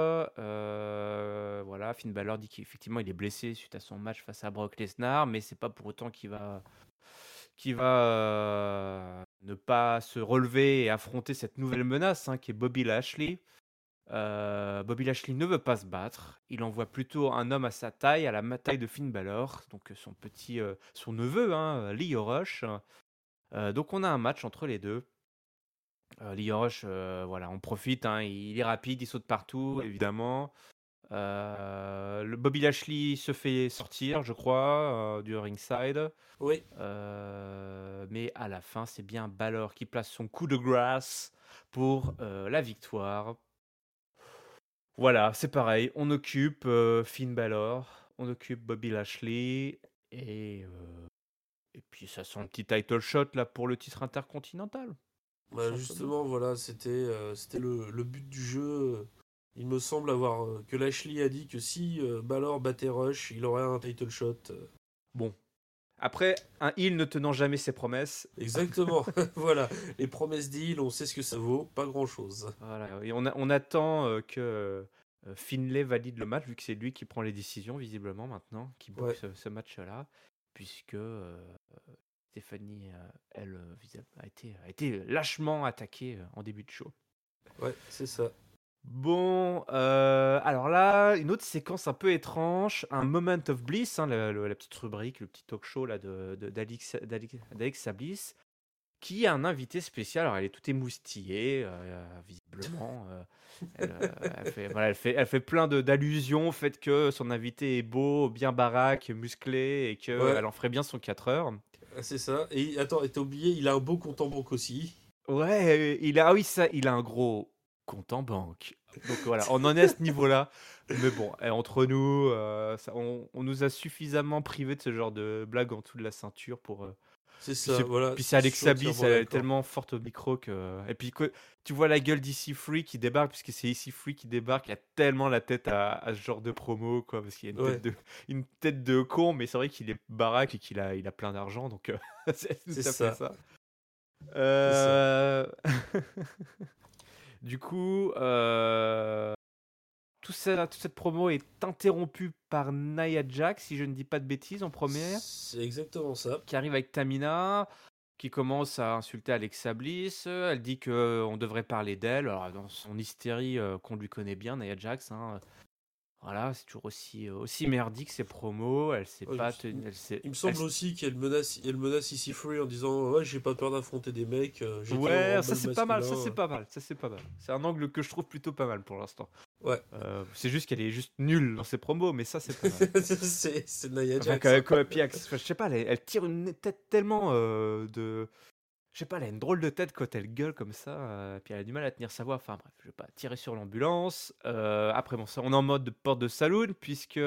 Euh, voilà, Finn Balor dit qu'effectivement il est blessé suite à son match face à Brock Lesnar, mais c'est pas pour autant qu'il va, qu'il va euh, ne pas se relever et affronter cette nouvelle menace hein, qui est Bobby Lashley. Euh, Bobby Lashley ne veut pas se battre. Il envoie plutôt un homme à sa taille, à la ma- taille de Finn Balor, donc son petit, euh, son neveu, hein, Lio Rush. Euh, donc on a un match entre les deux. Euh, Lio Rush, euh, voilà, on profite, hein, il est rapide, il saute partout, évidemment. Euh, le Bobby Lashley se fait sortir, je crois, euh, du ringside. Oui. Euh, mais à la fin, c'est bien Balor qui place son coup de grâce pour euh, la victoire. Voilà, c'est pareil. On occupe euh, Finn Balor, on occupe Bobby Lashley et, euh, et puis ça sent un petit title shot là pour le titre intercontinental, tout Bah simplement. justement, voilà, c'était euh, c'était le, le but du jeu. Il me semble avoir euh, que Lashley a dit que si euh, Balor battait Rush, il aurait un title shot. euh. Bon, après un heel ne tenant jamais ses promesses, Exactement. Voilà, les promesses deal, on sait ce que ça vaut, pas grand-chose. voilà, et on, a- on attend euh, que euh, Finlay valide le match vu que c'est lui qui prend les décisions visiblement maintenant, qui book Ouais, ce, ce match-là, puisque euh, Stéphanie, euh, elle, euh, visa- a été, a été lâchement attaquée euh, en début de show. ouais, c'est ça. Bon, euh, alors là, une autre séquence un peu étrange, un Moment of Bliss, hein, le- le- la petite rubrique, le petit talk show là de, de- d'Alex, d'Alex- d'Alexa Bliss, qui a un invité spécial. Alors elle est toute émoustillée, euh, visiblement. euh, elle, euh, elle fait, voilà, elle fait, elle fait plein de, d'allusions au fait que son invité est beau, bien baraque, musclé et Ouais, qu'elle en ferait bien son quatre heures. c'est ça. Et attends, et t'as oublié, il a un beau compte en banque aussi. Ouais, il a, ah oui, ça, il a un gros compte en banque. Donc voilà, on en est à ce niveau-là. Mais bon, eh, entre nous, euh, ça- on, on nous a suffisamment privé de ce genre de blague en dessous de la ceinture pour. euh, C'est Puis ça, c'est, voilà, puis c'est je suis Alexa Bliss, entièrement elle est d'accord. tellement forte au micro que. Et puis que- tu vois la gueule d'E C Free qui débarque, puisque c'est E C Free qui débarque, il a tellement la tête à, à ce genre de promo, quoi, parce qu'il a une tête Ouais, de, une tête de con, mais c'est vrai qu'il est baraque et qu'il a, il a plein d'argent, donc euh, c'est c'est tout à fait ça, ça. c'est ça. Euh, Du coup, euh, tout ça, toute cette promo est interrompue par Nia Jax, si je ne dis pas de bêtises, en première, C'est exactement ça. qui arrive avec Tamina, qui commence à insulter Alexa Bliss. Elle dit que on devrait parler d'elle. Alors, dans son hystérie euh, qu'on lui connaît bien, Nia Jax, hein, voilà, c'est toujours aussi, euh, aussi merdique ses promos. Elle sait Ouais, il, me pas s- il tenir. me Elle sait, il me elle semble aussi qu'elle menace, elle menace ici Free en disant ouais, j'ai pas peur d'affronter des mecs, euh, j'ai dit au Ouais, ça Rumble c'est pas mal, ça c'est masculin. pas mal, ça c'est pas mal. C'est un angle que je trouve plutôt pas mal pour l'instant. Ouais, Euh, c'est juste qu'elle est juste nulle dans ses promos, mais ça c'est pas mal. c'est c'est Nia Enfin, Jax, quand, hein. quand, puis, enfin, je sais pas, elle, elle tire une tête tellement euh, de. je sais pas, elle a une drôle de tête quand elle gueule comme ça, euh, puis elle a du mal à tenir sa voix. Enfin bref, je vais pas tirer sur l'ambulance. Euh, après, bon, ça, on est en mode de porte de saloon, puisque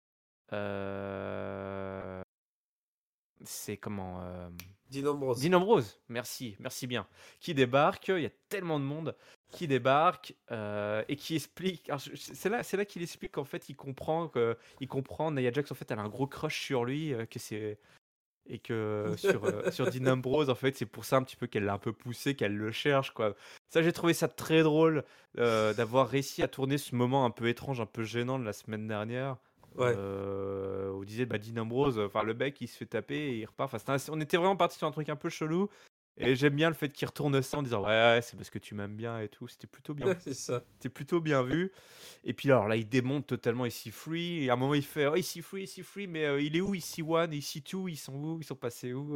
euh, c'est comment euh, Dean Ambrose. Dean Ambrose, merci, merci bien, qui débarque. Il y a tellement de monde qui débarque euh, et qui explique. alors, je- C'est là, c'est là qu'il explique qu'en fait, il comprend que, il comprend Nia Jax en fait, elle a un gros crush sur lui, euh, que c'est et que sur euh, sur Dean Ambrose en fait, c'est pour ça un petit peu qu'elle l'a un peu poussé, qu'elle le cherche quoi. Ça, j'ai trouvé ça très drôle euh, d'avoir réussi à tourner ce moment un peu étrange, un peu gênant de la semaine dernière. Ouais. Euh, où on disait bah Dean Ambrose, enfin le mec il se fait taper et il repart. Enfin, c'était un- on était vraiment parti sur un truc un peu chelou. Et j'aime bien le fait qu'il retourne ça en disant ouais, ouais, c'est parce que tu m'aimes bien et tout. C'était plutôt bien, C'est ça. c'était plutôt bien vu. Et puis alors là, il démonte totalement ici Free. Et à un moment, il fait oh, ici Free, ici Free, mais euh, il est où ici One, ici Two, ils sont où, ils sont passés où?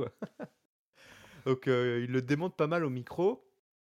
Donc euh, il le démonte pas mal au micro.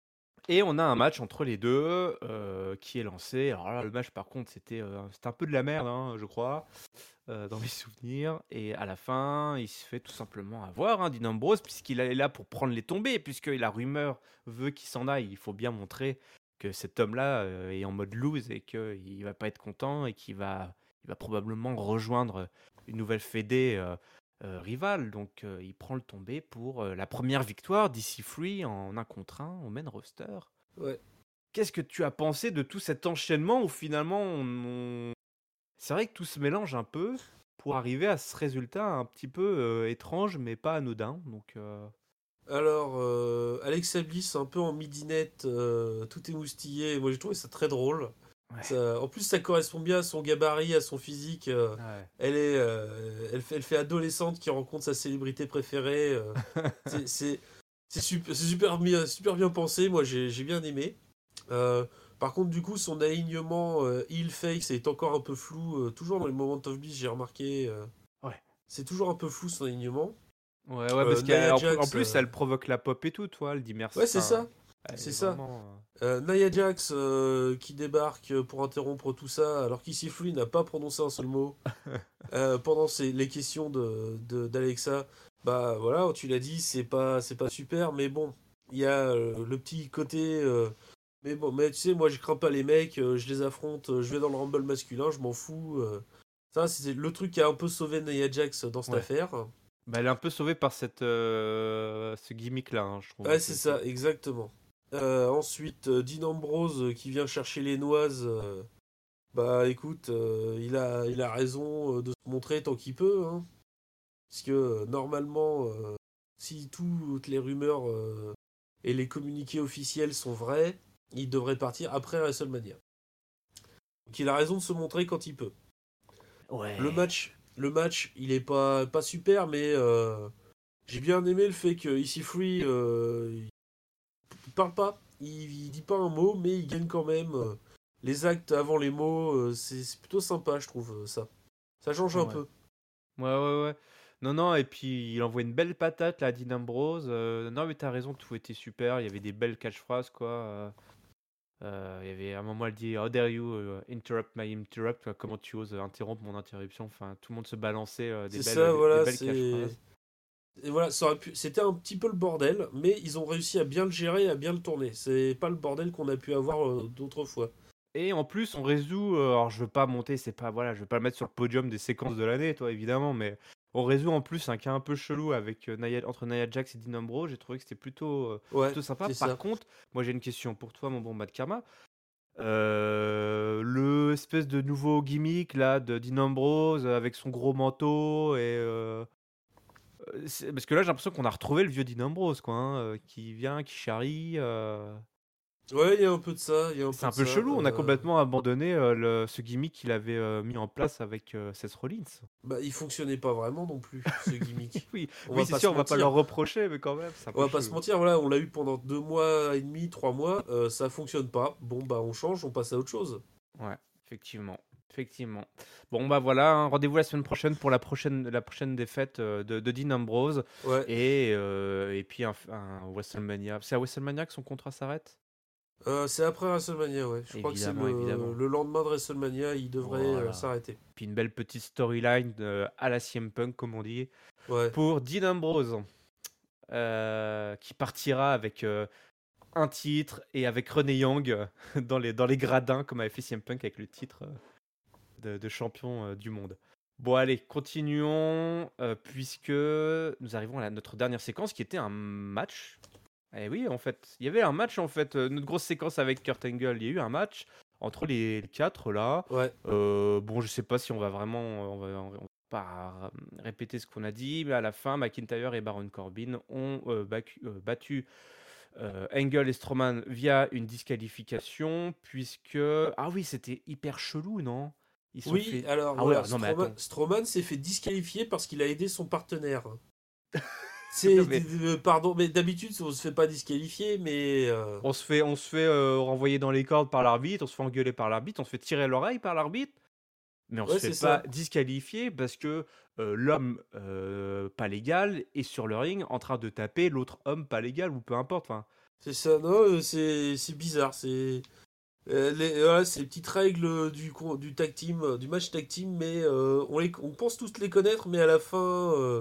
Et on a un match entre les deux euh, qui est lancé. Alors là, le match, par contre, c'était euh, c'était un peu de la merde, hein, je crois, euh, dans mes souvenirs. Et à la fin, il se fait tout simplement avoir, hein, Dean Ambrose, puisqu'il est là pour prendre les tombées, puisque la rumeur veut qu'il s'en aille. Il faut bien montrer que cet homme-là euh, est en mode lose et qu'il va pas être content et qu'il va, il va probablement rejoindre une nouvelle fédé euh, euh, rivale. Donc euh, il prend le tombé pour euh, la première victoire d'E C Free en un contre un au main roster. Ouais. Qu'est-ce que tu as pensé de tout cet enchaînement où finalement on, on- c'est vrai que tout se mélange un peu pour arriver à ce résultat un petit peu euh, étrange mais pas anodin. Donc euh, Alors, euh, Alexa Bliss, un peu en midinette, euh, tout émoustillé. Moi, j'ai trouvé ça très drôle. ouais, Ça, en plus, ça correspond bien à son gabarit, à son physique. euh, ouais. elle est, euh, elle fait, elle fait adolescente qui rencontre sa célébrité préférée. euh, c'est, c'est, c'est super, c'est super bien, super bien pensé. Moi, j'ai, j'ai bien aimé. Euh, Par contre, du coup, son alignement euh, heel face est encore un peu flou. euh, toujours dans les moments of Bliss, j'ai remarqué. euh, Ouais. c'est toujours un peu flou son alignement. Ouais, ouais, Euh, parce Nia qu'en en Jax, plus, euh, elle provoque la pop et tout, toi. Elle dit merci. ouais, c'est Enfin, ça. elle C'est est ça. vraiment. Euh, Nia Jax euh, qui débarque pour interrompre tout ça, alors qu'ici Free n'a pas prononcé un seul mot euh, euh, pendant ces- les questions de, de- d'Alexa. Bah voilà, tu l'as dit, c'est pas, c'est pas super, mais bon, il y a euh, le petit côté. euh, mais bon, mais tu sais, moi je crains pas les mecs, euh, je les affronte, euh, je vais dans le Rumble masculin, je m'en fous. euh. Ça, c'est le truc qui a un peu sauvé Nia Jax dans cette Ouais. affaire. Bah, elle est un peu sauvée par cette, euh, ce gimmick-là, hein, je trouve un Ouais, c'est peu. C'est- ça, exactement. Euh, ensuite, euh, Dean Ambrose euh, qui vient chercher les noises. euh, Bah écoute, euh, il a, il a raison euh, de se montrer tant qu'il peut, hein. Parce que euh, normalement, euh, si toutes les rumeurs euh, et les communiqués officiels sont vrais, il devrait partir après WrestleMania. Donc il a raison de se montrer quand il peut. Le Ouais. match, le match, il est pas, pas super, mais euh, j'ai bien aimé le fait que Ici Free, euh, il parle pas, il, il dit pas un mot, mais il gagne quand même. euh, les actes avant les mots, euh, c'est c'est plutôt sympa, je trouve, euh, ça. Ça change un Ouais. peu. Ouais, ouais, ouais. Non, non, et puis il envoie une belle patate là, à Dean Ambrose. Euh, non, mais t'as raison, tout était super. Il y avait des belles catchphrases, quoi. Euh, euh, il y avait à un moment, elle dit How dare you euh, interrupt my interrupt? Quoi, comment tu oses euh, interrompre mon interruption? Enfin, tout le monde se balançait euh, des C'est belles, ça, des, des voilà, belles c'est. catchphrases. Et voilà, ça aurait pu... C'était un petit peu le bordel, mais ils ont réussi à bien le gérer et à bien le tourner. C'est pas le bordel qu'on a pu avoir euh, d'autres fois. Et en plus, on résout. euh, alors, je veux pas monter, c'est pas. Voilà, je veux pas le mettre sur le podium des séquences de l'année, toi, évidemment, mais on résout en plus un cas un peu chelou avec euh, Nia- entre Nia Jax et Dean Ambrose. J'ai trouvé que c'était plutôt, euh, Ouais, plutôt sympa. c'est Par ça. contre, moi, j'ai une question pour toi, mon bon Matt Karma. Euh, le espèce de nouveau gimmick là de Dean Ambrose avec son gros manteau et euh, euh, c'est- parce que là j'ai l'impression qu'on a retrouvé le vieux Dean Ambrose quoi, hein, euh, qui vient, qui charrie. euh. Ouais, il y a un peu de ça, il y a un C'est peu un de peu ça. chelou. On a euh, complètement abandonné euh, le- ce gimmick qu'il avait euh, mis en place avec euh, Seth Rollins. Bah, il fonctionnait pas vraiment non plus, ce gimmick. Oui, On oui va c'est pas se sûr, on va pas leur mentir. reprocher, mais quand même c'est un On peu va pas se chelou. mentir, voilà, on l'a eu pendant deux mois et demi, trois mois, euh, ça fonctionne pas. Bon, bah, on change, on passe à autre chose. Ouais, effectivement. Effectivement. Bon, bah voilà, hein, rendez-vous la semaine prochaine pour la prochaine, la prochaine défaite euh, de, de Dean Ambrose. Ouais. Et, euh, et puis un, un WrestleMania. C'est à WrestleMania que son contrat s'arrête? Euh, c'est après WrestleMania, ouais. Je crois que c'est Évidemment, le... évidemment. le lendemain de WrestleMania, il devrait euh, Voilà. s'arrêter. Puis une belle petite storyline euh, à la C M Punk, comme on dit, Ouais. pour Dean Ambrose. euh, qui partira avec euh, un titre et avec René Yang euh, dans les, dans les gradins, comme avait fait C M Punk avec le titre euh, de, de champion euh, du monde. Bon, allez, continuons, euh, puisque nous arrivons à la- notre dernière séquence qui était un match. Eh oui, en fait, il y avait un match, en fait, euh, notre grosse séquence avec Kurt Angle, il y a eu un match entre les, les quatre là. Ouais. Euh, bon, je sais pas si on va vraiment, on va, on va pas euh, répéter ce qu'on a dit, mais à la fin, McIntyre et Baron Corbin ont euh, bacu- euh, battu euh, Angle et Strowman via une disqualification, puisque ah oui, c'était hyper chelou, non? Ils sont Oui, fait. alors Ah ouais, voilà, ah non mais Strowman, attends. Strowman s'est fait disqualifier parce qu'il a aidé son partenaire. Non C'est, mais euh, pardon, mais d'habitude, on se fait pas disqualifier, mais euh, on se fait, on se fait euh, renvoyer dans les cordes par l'arbitre, on se fait engueuler par l'arbitre, on se fait tirer l'oreille par l'arbitre. Mais on se ouais, fait c'est pas ça. disqualifier parce que euh, l'homme euh, pas légal est sur le ring en train de taper l'autre homme pas légal ou peu importe. Enfin, C'est ça, non, euh, c'est c'est bizarre. C'est euh, les, voilà, c'est les petites règles du, con- du tag team, euh, du match tag team, mais euh, on, les, on pense tous les connaître, mais à la fin, euh,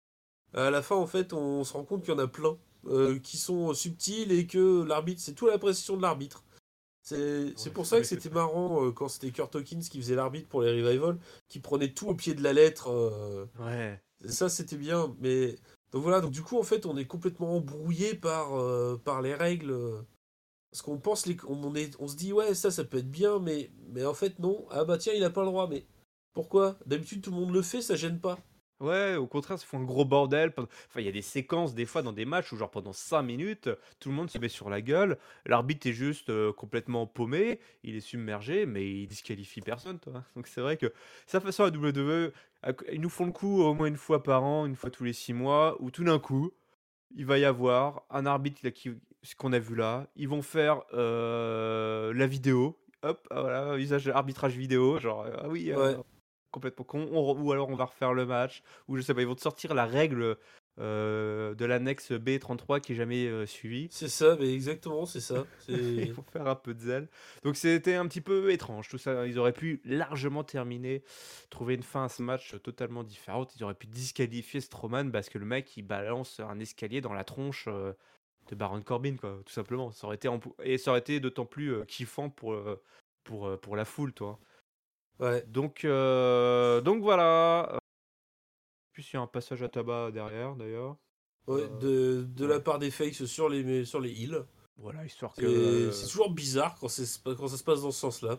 à la fin, en fait, on se rend compte qu'il y en a plein euh, qui sont subtils et que l'arbitre, c'est tout la pression de l'arbitre. C'est c'est ouais, pour non ça mais que c'est c'était marrant euh, quand c'était Kurt Hawkins qui faisait l'arbitre pour les Revival, qui prenait tout au pied de la lettre. euh, ouais. Ça, c'était bien. Mais donc voilà, donc du coup, en fait, on est complètement embrouillé par, euh, par les règles. euh, Parce qu'on pense, les, on, est, on se dit, ouais, ça, ça peut être bien, mais, mais en fait, non. Ah bah tiens, il a pas le droit, mais pourquoi? D'habitude, tout le monde le fait, ça gêne pas. Ouais, au contraire, ça fait un gros bordel. Pendant- Enfin, il y a des séquences, des fois, dans des matchs où, genre, pendant cinq minutes, tout le monde se met sur la gueule. L'arbitre est juste euh, complètement paumé, il est submergé, mais il disqualifie personne, toi. Donc, c'est vrai que ça fait ça à W W E. à- Ils nous font le coup au moins une fois par an, une fois tous les six mois, où tout d'un coup, il va y avoir un arbitre là, qui, ce qu'on a vu là. Ils vont faire euh, la vidéo. Hop, ah, voilà, usage arbitrage vidéo. Genre, euh, ah oui, euh, Ouais, complètement con. On re- ou alors on va refaire le match. Ou je sais pas, ils vont te sortir la règle euh, de l'annexe B trente-trois qui est jamais euh, suivie. c'est ça, mais exactement, c'est ça. Ils C'est vont faire un peu de zèle. Donc c'était un petit peu étrange tout ça. Ils auraient pu largement terminer, trouver une fin à ce match totalement différente. Ils auraient pu disqualifier Strowman parce que le mec il balance un escalier dans la tronche euh, de Baron Corbin, quoi, tout simplement. Ça aurait été en- Et ça aurait été d'autant plus euh, kiffant pour, euh, pour, euh, pour la foule, toi. ouais. Donc, euh, donc voilà. Euh, Plus il y a un passage à tabac derrière, d'ailleurs. Ouais, Euh, de, de ouais. la part des fakes sur les, sur les heals. Voilà, histoire que. C'est c'est euh, toujours bizarre quand, c'est- quand ça se passe dans ce sens-là.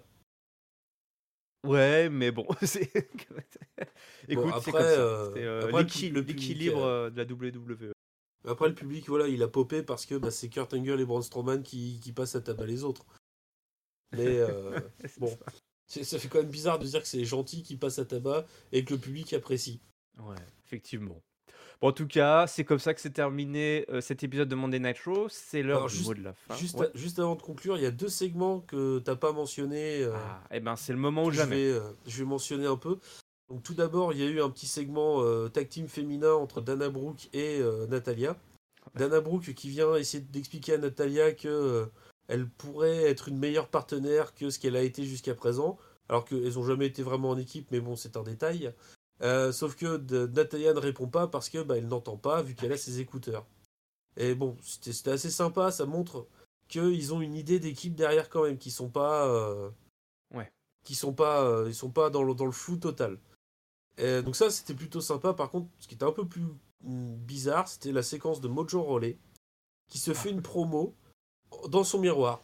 Ouais, mais bon, c'est. Bon, Écoute, c'est après, comme ça. euh, C'est euh, après le, pub- l'équi- le public, l'équilibre euh, euh, de la W W E. après le public, voilà, il a popé parce que bah, c'est Kurt Angle et Braun Strowman qui, qui passent à tabac les autres. Mais euh, C'est bon, ça. c'est- ça fait quand même bizarre de dire que c'est les gentils qui passent à tabac et que le public apprécie. Ouais, effectivement. Bon, en tout cas, c'est comme ça que c'est terminé euh, cet épisode de Monday Night Raw. C'est l'heure Alors du mot juste, de la fin. juste, Ouais. à- juste avant de conclure, il y a deux segments que t'as pas mentionné, euh, Ah, eh ben, c'est le moment ou que je jamais. vais, euh, je vais mentionner un peu. Donc tout d'abord, il y a eu un petit segment euh, tag team féminin entre Dana Brooke et euh, Natalia. Dana Brooke qui vient essayer d'expliquer à Natalia que euh, elle pourrait être une meilleure partenaire que ce qu'elle a été jusqu'à présent, alors qu'elles n'ont jamais été vraiment en équipe, mais bon, c'est un détail. Euh, sauf que de- Natalia ne répond pas parce que bah, elle n'entend pas vu qu'elle a ses écouteurs. Et bon, c'était c'était assez sympa, ça montre qu'ils ont une idée d'équipe derrière quand même, qui sont pas, euh, Ouais. qui sont pas, euh, ils sont pas dans le, dans le flou total. Et donc ça, c'était plutôt sympa. Par contre, ce qui était un peu plus mm, bizarre, c'était la séquence de Mojo Rawley qui se fait Ah. une promo dans son miroir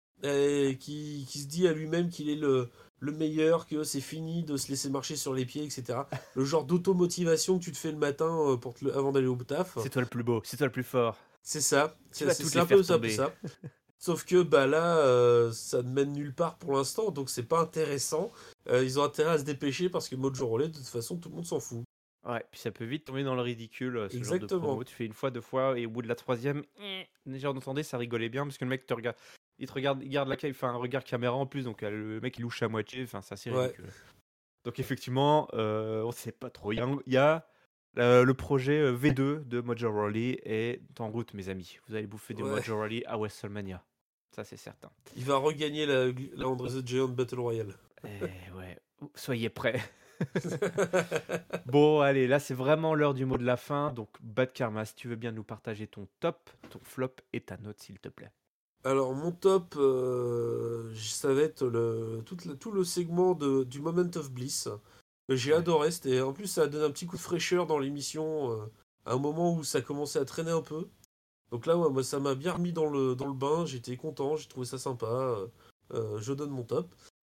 et qui, qui se dit à lui-même qu'il est le, le meilleur, que c'est fini de se laisser marcher sur les pieds, et cetera. Le genre d'automotivation que tu te fais le matin euh, pour te le- avant d'aller au taf. C'est toi le plus beau, c'est toi le plus fort. C'est ça. Tu C'est vas c'est- toutes c'est les un peu faire ça, un peu tomber. ça. Sauf que bah là, euh, ça ne mène nulle part pour l'instant, donc c'est pas intéressant. Euh, ils ont intérêt à se dépêcher parce que Mojo Rawley, de toute façon, tout le monde s'en fout. Ouais, puis ça peut vite tomber dans le ridicule, euh, ce genre de Exactement. promo. Tu fais une fois, deux fois, et au bout de la troisième, les gens entendaient, ça rigolait bien, parce que le mec te regarde, il te regarde, il garde la ca- il fait un regard caméra en plus, donc euh, le mec il louche à moitié, enfin c'est assez Ouais. ridicule. Donc effectivement, euh, on sait pas trop. Il y a, il y a, euh, le projet euh, V deux de Mojo Rawley est en route, mes amis. Vous allez bouffer du Ouais. Mojo Rawley à WrestleMania. Ça c'est certain. Il va regagner la, la Andre the Giant Battle Royale. Et ouais, soyez prêts. Bon, allez, là, c'est vraiment l'heure du mot de la fin. Donc, Bad Karma, si tu veux bien nous partager ton top, ton flop et ta note, s'il te plaît. Alors, mon top, euh, ça va être le, tout, le, tout le segment de, du Moment of Bliss. Que J'ai Ouais. adoré. C'était, en plus, ça a donné un petit coup de fraîcheur dans l'émission, euh, à un moment où ça commençait à traîner un peu. Donc là, ouais, moi, ça m'a bien remis dans le, dans le bain. J'étais content, j'ai trouvé ça sympa. euh, euh, je donne mon top.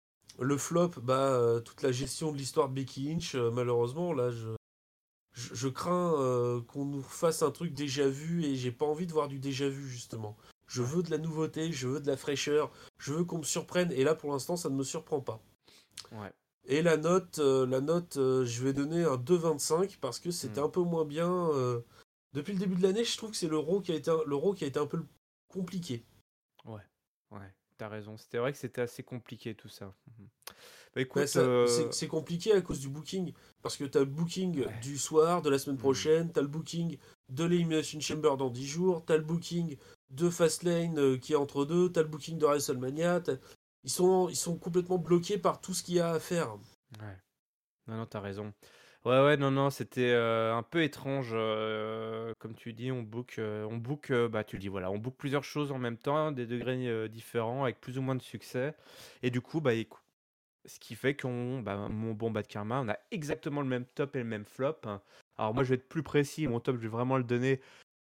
Le flop, bah, euh, toute la gestion de l'histoire de Becky Lynch, euh, malheureusement, là, je, je, je crains euh, qu'on nous fasse un truc déjà vu et j'ai pas envie de voir du déjà vu, justement. Je Ouais. veux de la nouveauté, je veux de la fraîcheur, je veux qu'on me surprenne et là, pour l'instant, ça ne me surprend pas. Ouais. Et la note, euh, la note euh, je vais donner un deux virgule vingt-cinq parce que c'était Hmm. un peu moins bien. euh, Depuis le début de l'année, je trouve que c'est le Raw qui a été un, le Raw qui a été un peu compliqué. Ouais. Ouais. T'as raison. C'était vrai que c'était assez compliqué tout ça. Mhm. Bah Bah, écoute, ça, euh, c'est c'est compliqué à cause du booking. Parce que t'as le booking ouais. du soir, de la semaine Hmm. prochaine, t'as le booking de l'Elimination Chamber dans dix jours, t'as le booking de Fastlane euh, qui est entre deux, t'as le booking de WrestleMania. t'as- Ils sont, ils sont complètement bloqués par tout ce qu'il y a à faire. Ouais. Non, non, t'as raison. Ouais, ouais, non, non, c'était euh, un peu étrange. Euh, comme tu dis, on book, euh, on book, euh, bah, tu le dis, voilà, on book plusieurs choses en même temps, des degrés euh, différents, avec plus ou moins de succès. Et du coup, bah, écou- ce qui fait qu'on, bah, mon bon Bad Karma, on a exactement le même top et le même flop. Alors, moi, je vais être plus précis. Mon top, je vais vraiment le donner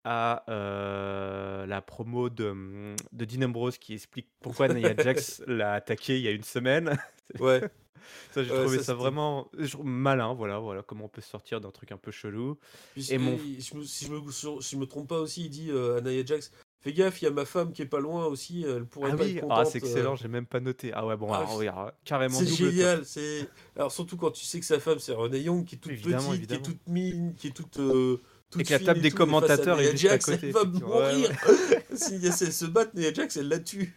à euh, la promo de, hum, de Dean Ambrose qui explique pourquoi Nia Jax l'a attaqué il y a une semaine. Ouais, Ça, j'ai ouais, trouvé ça ça c'était. vraiment je- malin, voilà, voilà comment on peut sortir d'un truc un peu chelou. Et Puisque, mon, f- je me- si je me, si je me trompe pas aussi, il dit euh, à Nia Jax, fais gaffe, il y a ma femme qui est pas loin aussi, elle pourrait ah pas être oui, ah c'est contente. euh. excellent, j'ai même pas noté. Ah ouais, bon, Ah, alors, oui, alors, carrément c'est double top. génial, c'est alors surtout quand tu sais que sa femme c'est Renee Young qui est toute Évidemment, petite, qui est évidemment. toute mine, qui est toute euh, Et toute que la fine table et des tout, et face à commentateurs est Nia juste à Jax, elle côté, va effectivement. Ouais, mourir. ouais. Si elle se bat, Nia Jax, elle la tue.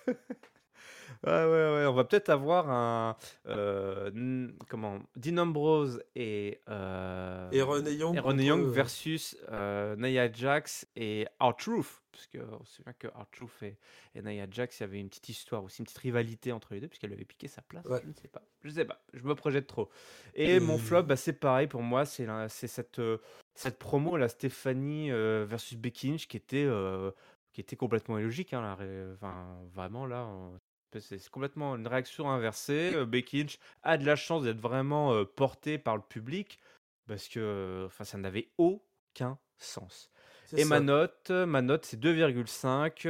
Ouais, ouais, ouais, on va peut-être avoir un. Euh, n- comment Dean Ambrose et, euh, Et Renee et Young Ronnie contre Young euh, versus euh, Nia Jax et R-Truth. Parce qu'on se souvient que R-Truth et, et Nia Jax, il y avait une petite histoire aussi, une petite rivalité entre les deux, puisqu'elle avait piqué sa place. ouais. Je ne sais pas. Je sais pas. Je me projette trop. Et mon flop, Et bah, c'est pareil pour moi. C'est la- c'est cette, euh, cette promo, la Stéphanie euh, versus Becky Lynch, qui était. euh, qui était complètement illogique, hein, la ré- enfin, vraiment là, c'est c'est complètement une réaction inversée. Euh, Becky Lynch a de la chance d'être vraiment euh, portée par le public parce que euh, enfin, ça n'avait aucun sens. c'est Et ma ça. note, ma note c'est deux virgule cinq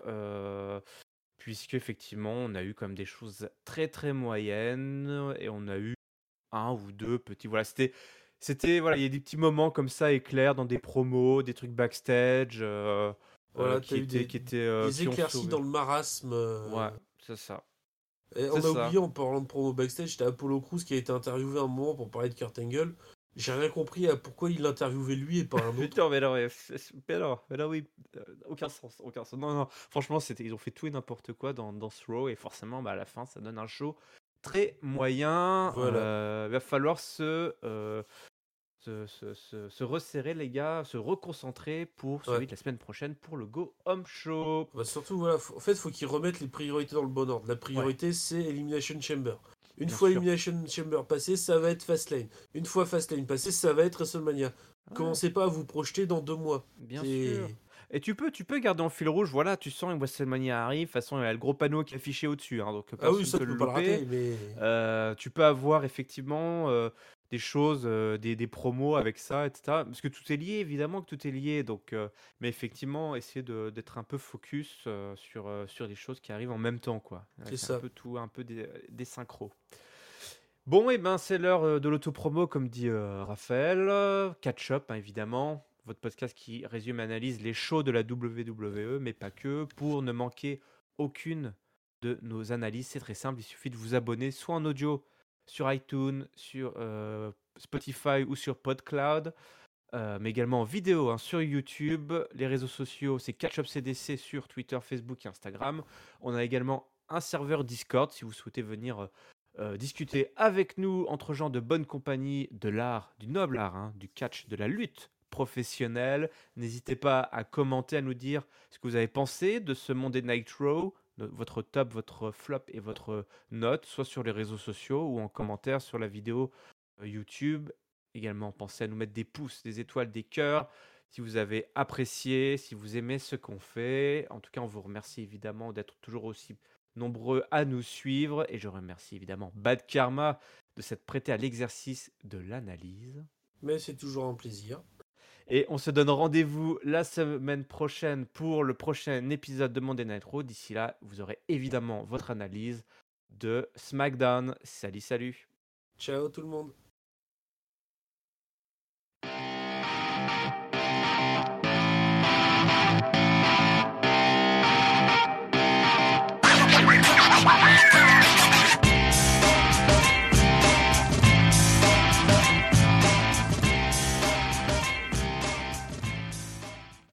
euh, puisque effectivement on a eu comme des choses très très moyennes et on a eu un ou deux petits. Voilà, c'était c'était voilà, il y a des petits moments comme ça éclairs dans des promos, des trucs backstage euh, euh, Voilà, t'as qui eu étaient des, qui étaient euh, des qui ont éclaircies sauvé. dans le marasme. Ouais, euh, c'est ça. Et C'est on a ça. oublié en parlant de promo backstage, t'as Apollo Crews qui a été interviewé un moment pour parler de Kurt Angle. J'ai rien compris à pourquoi il l'interviewait lui et pas un autre. Putain, mais alors, mais mais alors, mais là, oui, euh, aucun sens, aucun sens. Non, non, franchement, c'était, ils ont fait tout et n'importe quoi dans, dans ce Raw, et forcément, bah, à la fin, ça donne un show très moyen. Voilà. Euh, il va falloir se, euh, se, se, se- se resserrer, les gars, se reconcentrer pour Ouais. celui de la semaine prochaine, pour le Go Home Show. Bah surtout, voilà, faut- en fait, faut qu'ils remettent les priorités dans le bon ordre. La Ouais, priorité, c'est Elimination Chamber. Une bien fois sûr. Elimination Chamber passé, ça va être Fastlane. Une fois Fastlane passé, ça va être WrestleMania. Ouais, Commencez pas à vous projeter dans deux mois. bien sûr. C'est... Et tu peux, tu peux garder en fil rouge, voilà, tu sens une WrestleMania arrive, de toute façon, il y a le gros panneau qui est affiché au-dessus, hein, donc Ah oui, personne ne ça, peut tu le peux pas le louper. rater, mais... Euh, tu peux avoir effectivement euh, des choses, euh, des, des promos avec ça, et cetera. Parce que tout est lié, évidemment que tout est lié. Donc, euh, mais effectivement, essayer de- d'être un peu focus euh, sur, euh, sur les choses qui arrivent en même temps, quoi. C'est Avec un ça. peu tout, un peu des, des synchros. Bon, et ben c'est l'heure euh, de l'autopromo, comme dit euh, Raphaël. Euh, Catch Up, hein, évidemment. Votre podcast qui résume et analyse les shows de la W W E, mais pas que. Pour ne manquer aucune de nos analyses, c'est très simple. Il suffit de vous abonner soit en audio sur iTunes, sur euh, Spotify ou sur PodCloud, euh, mais également en vidéo hein, sur YouTube. Les réseaux sociaux, c'est Catch Up C D C sur Twitter, Facebook et Instagram. On a également un serveur Discord si vous souhaitez venir euh, euh, discuter avec nous entre gens de bonne compagnie, de l'art, du noble art, hein, du catch, de la lutte professionnelle. N'hésitez pas à commenter, à nous dire ce que vous avez pensé de ce Monday Night Raw, de votre top, votre flop et votre note, soit sur les réseaux sociaux ou en commentaire sur la vidéo euh, YouTube. Également, pensez à nous mettre des pouces, des étoiles, des cœurs. Si vous avez apprécié, si vous aimez ce qu'on fait. En tout cas, on vous remercie évidemment d'être toujours aussi nombreux à nous suivre. Et je remercie évidemment Bad Karma de s'être prêté à l'exercice de l'analyse. Mais c'est toujours un plaisir. Et on se donne rendez-vous la semaine prochaine pour le prochain épisode de Monday Night Raw. D'ici là, vous aurez évidemment votre analyse de SmackDown. Salut, salut. Ciao tout le monde.